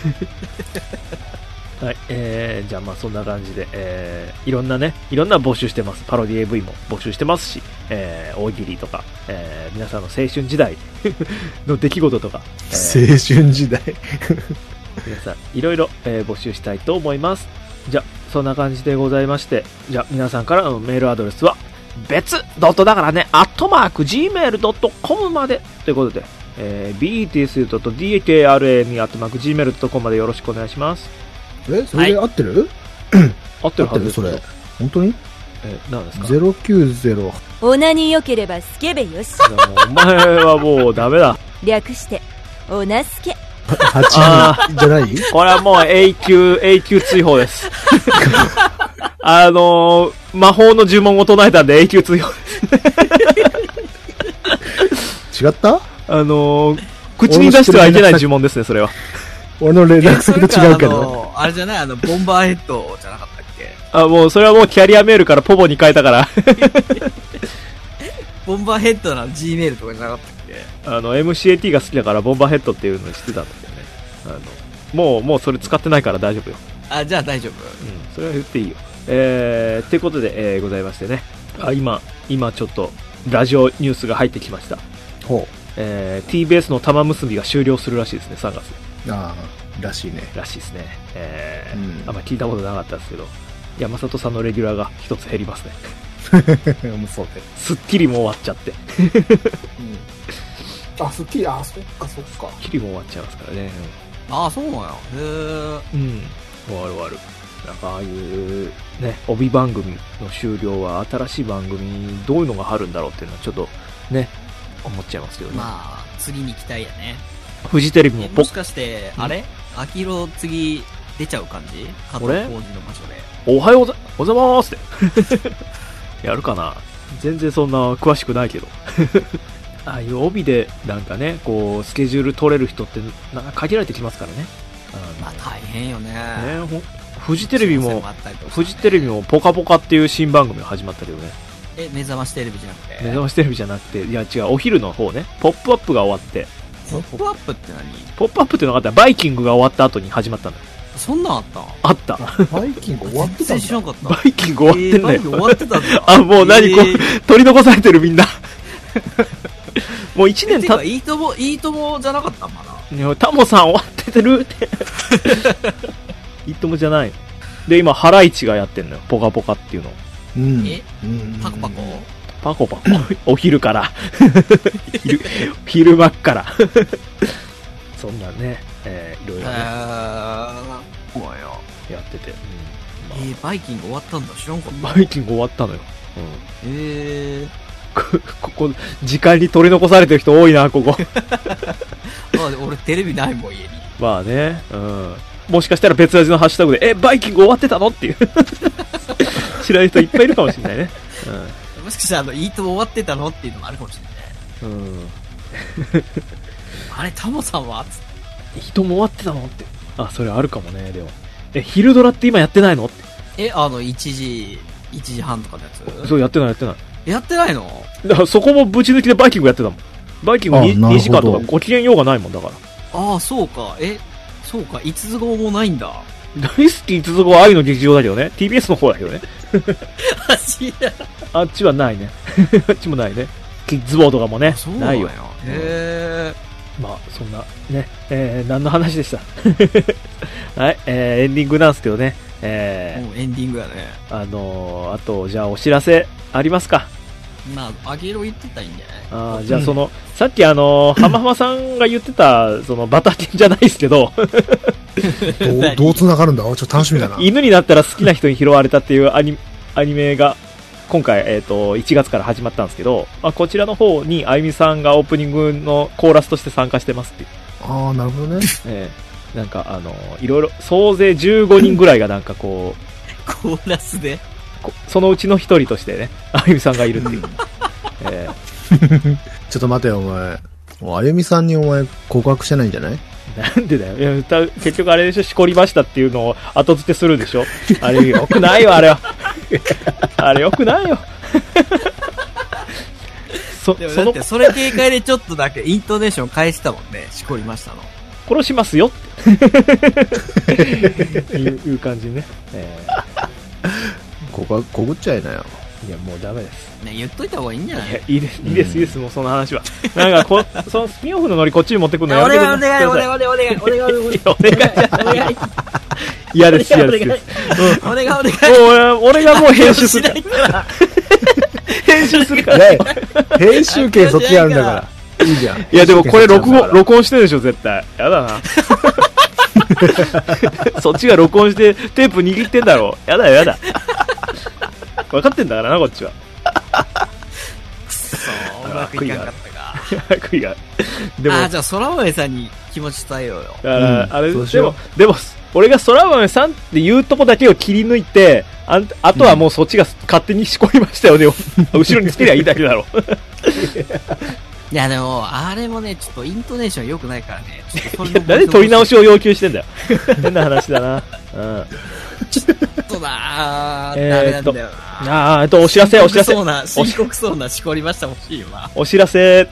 はい。じゃあまあそんな感じで、いろんな募集してます。パロディ AV も募集してますし、大喜利とか、皆さんの青春時代の出来事とか。 青春時代。 皆さん、いろいろ、募集したいと思います。じゃあ、そんな感じでございまして、じゃあ皆さんからのメールアドレスは、別ドットだからね、@gmail.com までということで、bts.dkrn@gmail.com までよろしくお願いします。 それで合ってる？ 合ってるはずです。 それ。本当に？ 何ですか？ 090。 オナに良ければスケベよし。 お前はもうダメだ。 略して、オナスケ。 8じゃない？ これはもう永久追放です。魔法の呪文を唱えたんで永久追放です。 違った？ 口に出してはいけない呪文ですね、それは。 俺の連絡先と違うけど。 あれじゃないボンバーヘッドじゃなかっあ、もうそれはもうキャリアメールからポボに変えたから。 ボンバーヘッドな G メールとかじゃなかったっけ？ MCAT が好きだからボンバーヘッドっていうのにしてたんだけどね。もうそれ使ってないから大丈夫よ。 あ、じゃあ大丈夫。 うん、それは言っていいよ。ってことで、ございましてね。今ちょっと、ラジオニュースが入ってきました。 ほう。 TBS の玉結びが終了するらしいですね、3月。 ああ、らしいね。 らしいですね。あんま聞いたことなかったですけど、山里さんのレギュラーが一つ減りますね。 もうそうで。 スッキリも終わっちゃって。 あ、スッキリ、あ、そっかそっか。 スッキリも終わっちゃいますからね。 ああ、そうなんや。へえ。 うん。終わる。なんかああいうね、帯番組の終了は新しい番組にどういうのがあるんだろうっていうのはちょっとね、思っちゃいますけどね。 まあ、次に期待やね。 フジテレビももしかして、あれ秋広次出ちゃう感じ？加藤浩次の場所で。 おはようございますって。やるかな？全然そんな詳しくないけど。ああいう帯でなんかね、こう、スケジュール取れる人ってなんか限られてきますからね。 まあ大変よね。 フジテレビもポカポカっていう新番組が始まったけどね。 目覚ましテレビじゃなくて？ 目覚ましテレビじゃなくて、いや違う、お昼の方ね。ポップアップが終わって。 ポップアップって何？ ポップアップってのがあったらバイキングが終わった後に始まったんだよ。 そんなんあった？ あった。 バイキング終わってたんだ。 全然知らんかった。 バイキング終わってんだよ。 終わってたんだ。 あ、もう何こう、取り残されてるみんな。もう1年経って。 いいともじゃなかったんかな。 いや、タモさん終わってるって。いいともじゃない。で、今、ハライチがやってんのよ。ポカポカっていうの。 うん。 パコパコ？ パコパコ。お昼から。昼間っから。そんなね、いろいろね。やってて。 バイキング終わったんだ。知らんかった。 バイキング終わったのよ。ここ、時間に取り残されてる人多いな、ここ。 俺テレビないもん、家に。 まあね、うん。もしかしたら別ラジのハッシュタグで、バイキング終わってたのっていう。知らない人いっぱいいるかもしれないね。 うん、もしかしたら、いいとも終わってたのっていうのもあるかもしれないね。うん。あれ、タモさんはいいとも終わってたのって。あ、それあるかもね、でも。昼ドラって今やってないのって。 1時半とかのやつ？ そう、やってない。 やってないの？ だからそこもぶち抜きでバイキングやってたもん。バイキング 2時間とかご機嫌ようがないもんだから。 ああ、そうか。そうか。いつつ号もないんだ。 大好きいつつ号は愛の劇場だけどね。TBS の方だけどね。あっちはないね。あっちもないね。キッズボードとかもね。ないよ。まあ、そんな、ね、何の話でした。はい、エンディングなんですけどね。 もうエンディングやね。 あと、じゃあお知らせありますか？ まあ、あげろ言ってたらいいんじゃない？ じゃあさっき浜さんが言ってた、バタテンじゃないですけど。 どう繋がるんだ？ちょっと楽しみだな。 犬になったら好きな人に拾われたっていうアニメが、今回、1月から始まったんですけど、こちらの方にあゆみさんがオープニングのコーラスとして参加してますっていう。 ああ、なるほどね。 なんかいろいろ、総勢15人ぐらいがなんかこう、 コーラスでそのうちの一人としてね、あゆみさんがいるっていう。 ちょっと待てよ、お前。あゆみさんにお前告白してないんじゃない？ なんでだよ。いや、結局あれでしょ、しこりましたっていうのを後付けするでしょ。あれよくないよ、あれは。あれよくないよ。 でもだってそれ警戒でちょっとだけイントネーション返したもんね。しこりましたの。 殺しますよっていう感じね。 こぐっちゃいなよ。 いや、もうダメです。 ね、言っといた方がいいんじゃない？ いや、いいです、もうその話は。なんかそのスピンオフのノリこっちに持ってくるのやめてください。 お願い。 嫌です。 お願い。 俺がもう編集する。編集するから。 編集権そっちやるんだから。いいじゃん。 いや、でもこれ録音してるでしょ、絶対。やだな。そっちが録音してテープ握ってんだろ。やだ。分かってんだからな、こっちは。 くそうまくいかなかったか。 悔いが。でも、 じゃあ空豆さんに気持ち伝えようよ。 だからあれでも俺が空豆さんって言うとこだけを切り抜いて、あとはもうそっちが勝手にしこりましたよね。後ろにつけりゃいいだけだろ。 いやでもあれもね、ちょっとイントネーション良くないからね。ちょっとそれなんで取り直しを要求してんだよ。変な話だな。 うん。 ちょっとダメなんだよな。 お知らせ。 深刻そうなしこりました欲しいよな。 お知らせって。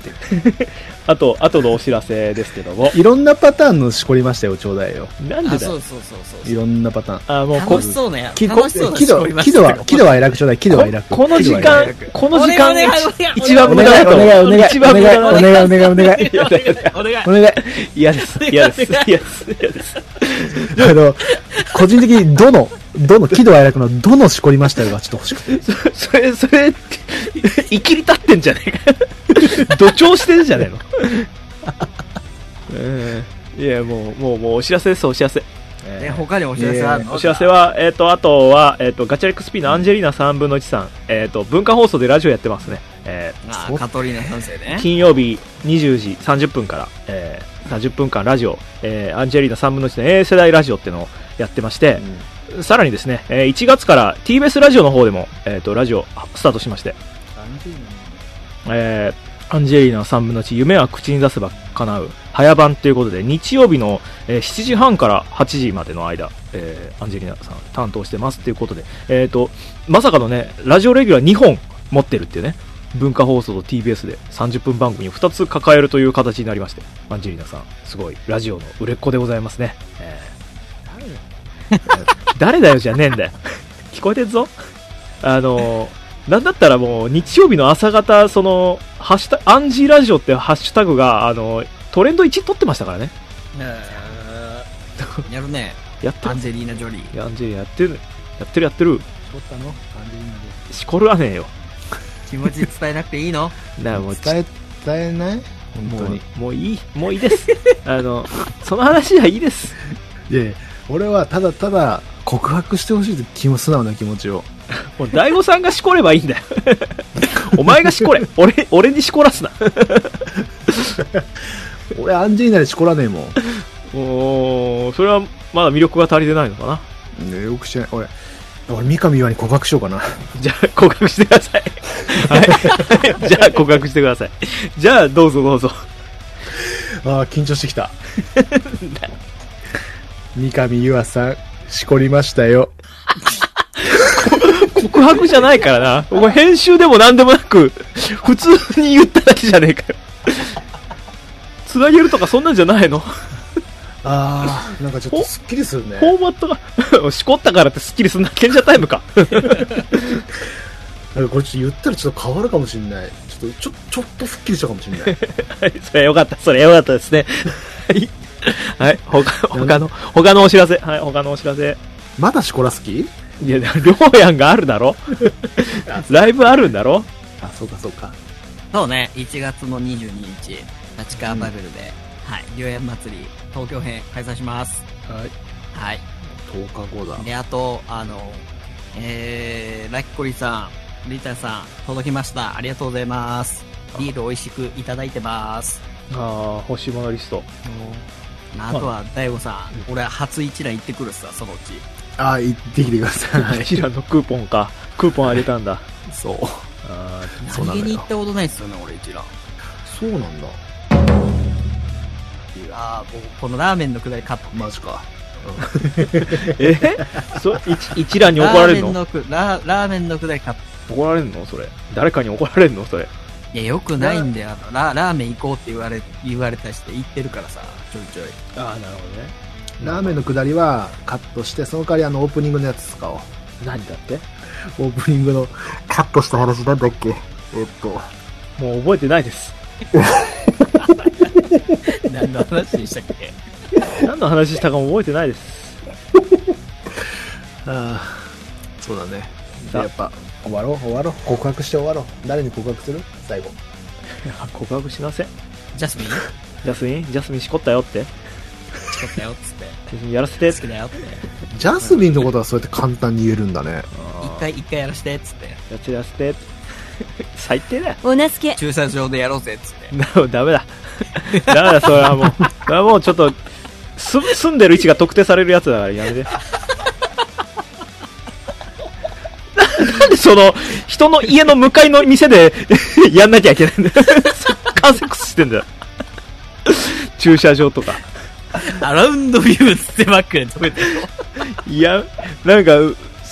あとのお知らせですけども。 いろんなパターンのしこりましたよ、ちょうだいよ。 なんでだよ。 そう。 いろんなパターン。 もう楽しそうなしこりました。 喜怒は楽ちょうだい、喜怒は楽。 この時間一番無駄だと。 お願い。 嫌です。 個人的にどの喜怒哀楽のどのしこりましたよがちょっと欲しくて。 それ、生きり立ってんじゃねえか。土調してんじゃねえの。いや、もうお知らせです、お知らせ。 他にお知らせあるの？ お知らせは、あとは、ガチャレックス P のアンジェリーナ3分の1さん、文化放送でラジオやってますね。 カトリーナ先生ね。 金曜日20時30分から、30分間ラジオ、アンジェリーナ3分の1の A 世代ラジオっていうのをやってまして、さらにですね、1月から TBS ラジオの方でも、ラジオスタートしまして、アンジェリーナ3分の1夢は口に出せば叶う早番ということで、日曜日の、7時半から8時までの間、アンジェリーナさん担当してますということで、まさかのね、ラジオレギュラー2本持ってるっていうね、文化放送と TBS で30分番組を2つ抱えるという形になりまして、アンジェリーナさんすごいラジオの売れっ子でございますね。誰だよじゃねえんだよ。聞こえてるぞ。なんだったらもう日曜日の朝方、そのハッシュタグアンジーラジオってハッシュタグがトレンド1取ってましたからね。 やるね。 やってる。 アンジェリーナ・ジョリー。 アンジェリーナやってる。しこったの？アンジェリーナで。しこるわねえよ。 気持ち伝えなくていいの？ だからもう伝えない本当に。 もういいです。その話はいいです。 いや、俺はただ告白してほしいと素直な気持ちを。 もう大悟さんがしこればいいんだよ。お前がしこれ。俺にしこらすな。 俺アンジェリーナでしこらねえもん。 それはまだ魅力が足りてないのかな。 ね、よくしてない。俺三上岩に告白しようかな。 じゃあ告白してください。はい。じゃあ告白してください。じゃあどうぞ。 緊張してきた。三上岩さんしこりましたよ。 告白じゃないからな。お前編集でもなんでもなく普通に言っただけじゃねえかよ。つなげるとかそんなんじゃないの？ なんかちょっとスッキリするね。 フォーマットがしこったからってスッキリするな。賢者タイムか。 これちょっと言ったらちょっと変わるかもしれない。ちょっとスッキリしたかもしれない。 はい、それよかったですね。はい。他のお知らせ。はい、他のお知らせ。 まだしこらすき？ いや、りょうやんがあるだろ。ライブあるんだろ。 そうか。 そうね、1月の22日、立川バベルで、はい、りょうやん祭り、東京編開催します。はい。 10日後だ。 で、あと、ラッキコリさん、リタさん、届きました。ありがとうございます。ビール美味しくいただいてます。 欲しいものリスト。 あとは、大悟さん、俺は初一覧行ってくるさ、そのうち。 行ってきてください。 一覧のクーポンか。クーポンあげたんだ。 そう。 何気に行ったことないっすよね、俺一覧。 そうなんだ。 このラーメンのくだりカット。 マジか。 一覧に怒られるの？ ラーメンのくだりカット。 怒られるのそれ。誰かに怒られるのそれ。 いや、よくないんだよ。ラーメン行こうって言われたりして行ってるからさ、ちょいちょい。 なるほどね。 ラーメンのくだりはカットして、その代わりオープニングのやつ使おう。 何だって？ オープニングのカットした話なんだっけ？ もう覚えてないです。 何の話でしたっけ？ 何の話したかも覚えてないです。 そうだね。やっぱ終わろう。告白して終わろう。誰に告白する？最後。 告白しません。 ジャスミンしこったよって。 しこったよっつって。 やらせて。 好きだよって。 ジャスミンのことはそうやって簡単に言えるんだね。 一回やらせてっつって。 やらせて。最低だよ。 おなすけ。 駐車場でやろうぜっつって。 ダメだ。それはもうちょっと住んでる位置が特定されるやつだからやめて。なんでその人の家の向かいの店でやんなきゃいけないんだよ。カーセックスしてんだよ。駐車場とか。 アラウンドビューつってばっかり止めてるいや、なんか、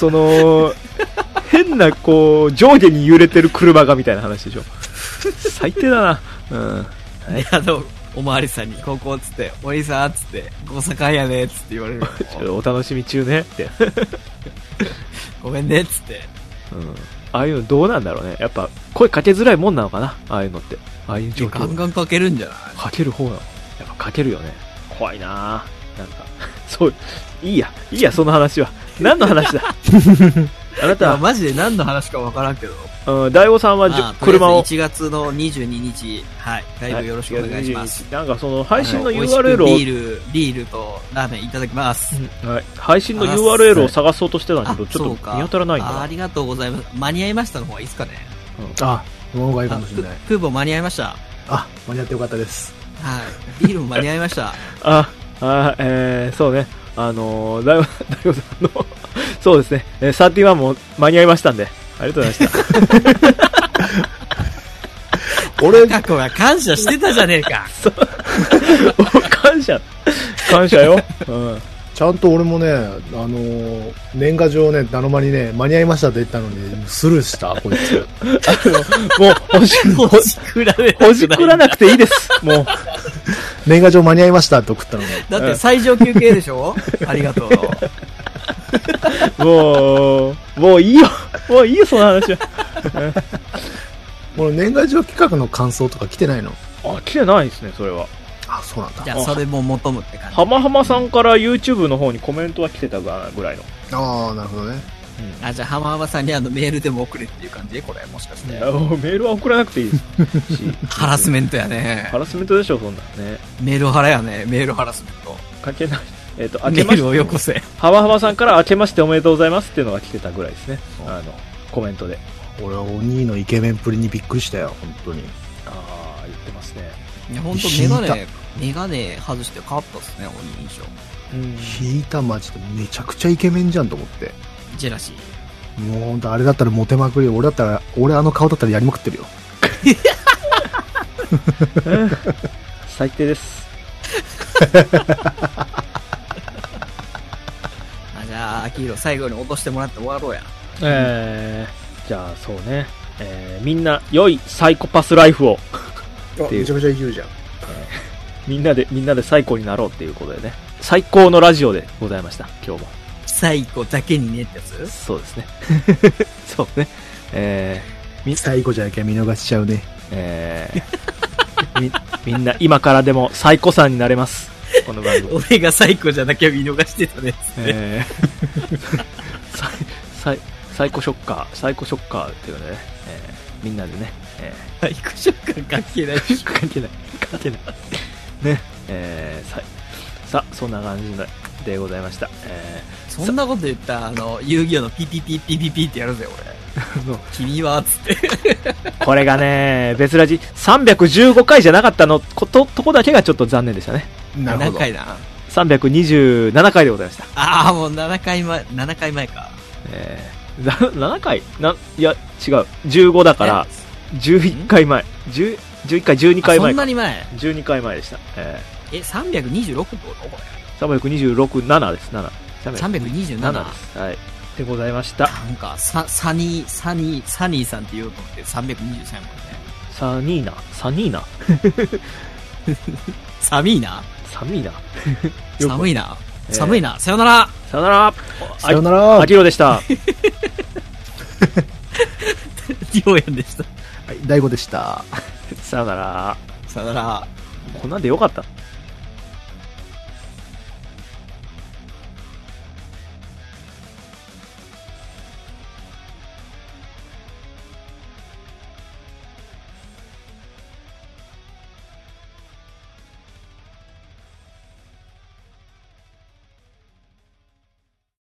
変な、こう、上下に揺れてる車がみたいな話でしょ。最低だな。うん。 はい、おまわりさんに、ここっつって、おいさんっつって、ここ境やねっつって言われる。 お楽しみ中ねって。 ごめんねっつって。 うん。ああいうのどうなんだろうね。やっぱ、声かけづらいもんなのかな、ああいうのって。ああいう状況。 ガンガンかけるんじゃない？ かける方なの。やっぱかけるよね。怖いなぁ。なんか、そう、いいや、その話は。何の話だあなたは。 マジで何の話かわからんけど。 うん、大悟さんは車を。 1月の22日、はい、ライブよろしくお願いします。 なんかその配信の URL を。 ビールとラーメンいただきます。 はい。配信の URL を探そうとしてたんだけど、ちょっと見当たらないんだ。 ありがとうございます。間に合いましたの方がいいですかね。 あ、その方がいいかもしれない。 空母間に合いました。 あ、間に合ってよかったです。 はい。ビールも間に合いました。 そうね。大悟さんの、そうですね。31も間に合いましたんで、ありがとうございました。 俺、過去が感謝してたじゃねえか。そう。 感謝よ。うん。 ちゃんと俺もね、年賀状ね、ナノマにね、間に合いましたって言ったのに、スルーした、こいつ。 もう、ほじくらなくていいです。もう。 年賀状間に合いましたって送ったのに。 だって最上級系でしょありがとう。 もういいよ。もういいよ、その話は。 この年賀状企画の感想とか来てないの？ あ、来てないですね、それは。 あ、そうなんだ。 じゃあ、それも求むって感じ。 はまさんから YouTube の方にコメントは来てたぐらいの。 ああ、なるほどね。 うん、あ、じゃあ、はまさんにメールでも送れっていう感じこれ、もしかして。メールは送らなくていいです。 ハラスメントやね。 ハラスメントでしょ、そんなね。 メールハラやね。メールハラスメント。 かけない。 メールをよこせ。 はまさんから明けましておめでとうございますっていうのが来てたぐらいですね。コメントで。 俺はお兄のイケメンプリにびっくりしたよ、本当に。 ああ、言ってますね。 いや、本当メガネ外して変わったっすね、お兄印象。引いたマジでめちゃくちゃイケメンじゃんと思って。 ジェラシー。 もう本当あれだったらモテまくり。俺あの顔だったらやりまくってるよ。 最低です。 じゃあ、アキヒロ最後に落としてもらって終わろうや。 じゃあそうね。みんな良いサイコパスライフを。 めちゃめちゃ言うじゃん。 みんなで最高になろうっていうことでね。最高のラジオでございました、今日も。 最高だけにねってやつ？ そうですね。そうね。 最後じゃなきゃ見逃しちゃうね。 みんな今からでも最高さんになれます。この番組。 俺が最高じゃなきゃ見逃してたねっつって。 サイコショッカーっていうのでね、みんなでね、 サイコショッカー関係ない関係ないね、さあそんな感じでございました。 そんなこと言ったら遊戯王のピピピピピピってやるぜ俺。君はつってこれがね、別ラジ315回じゃなかったとこだけがちょっと残念でしたね。 なるほど。 何回だ ？327回でございました。 ああ、もう7回前か。 7回いや、違う。15だから、11回前。11回、12回前か。 そんなに前 ?12 回前でした。 326ってことこれ。326、7です、7。 327 です。はい。でございました。 なんか、サニーさんって言おうと思って323もんね。 サニーナサミーナ寒いな。 寒いな。さよなら。 さよなら。 アキロでした。 リオヤンでした。 はい、大悟でした。 さよなら。 さよなら。 こんなんでよかった。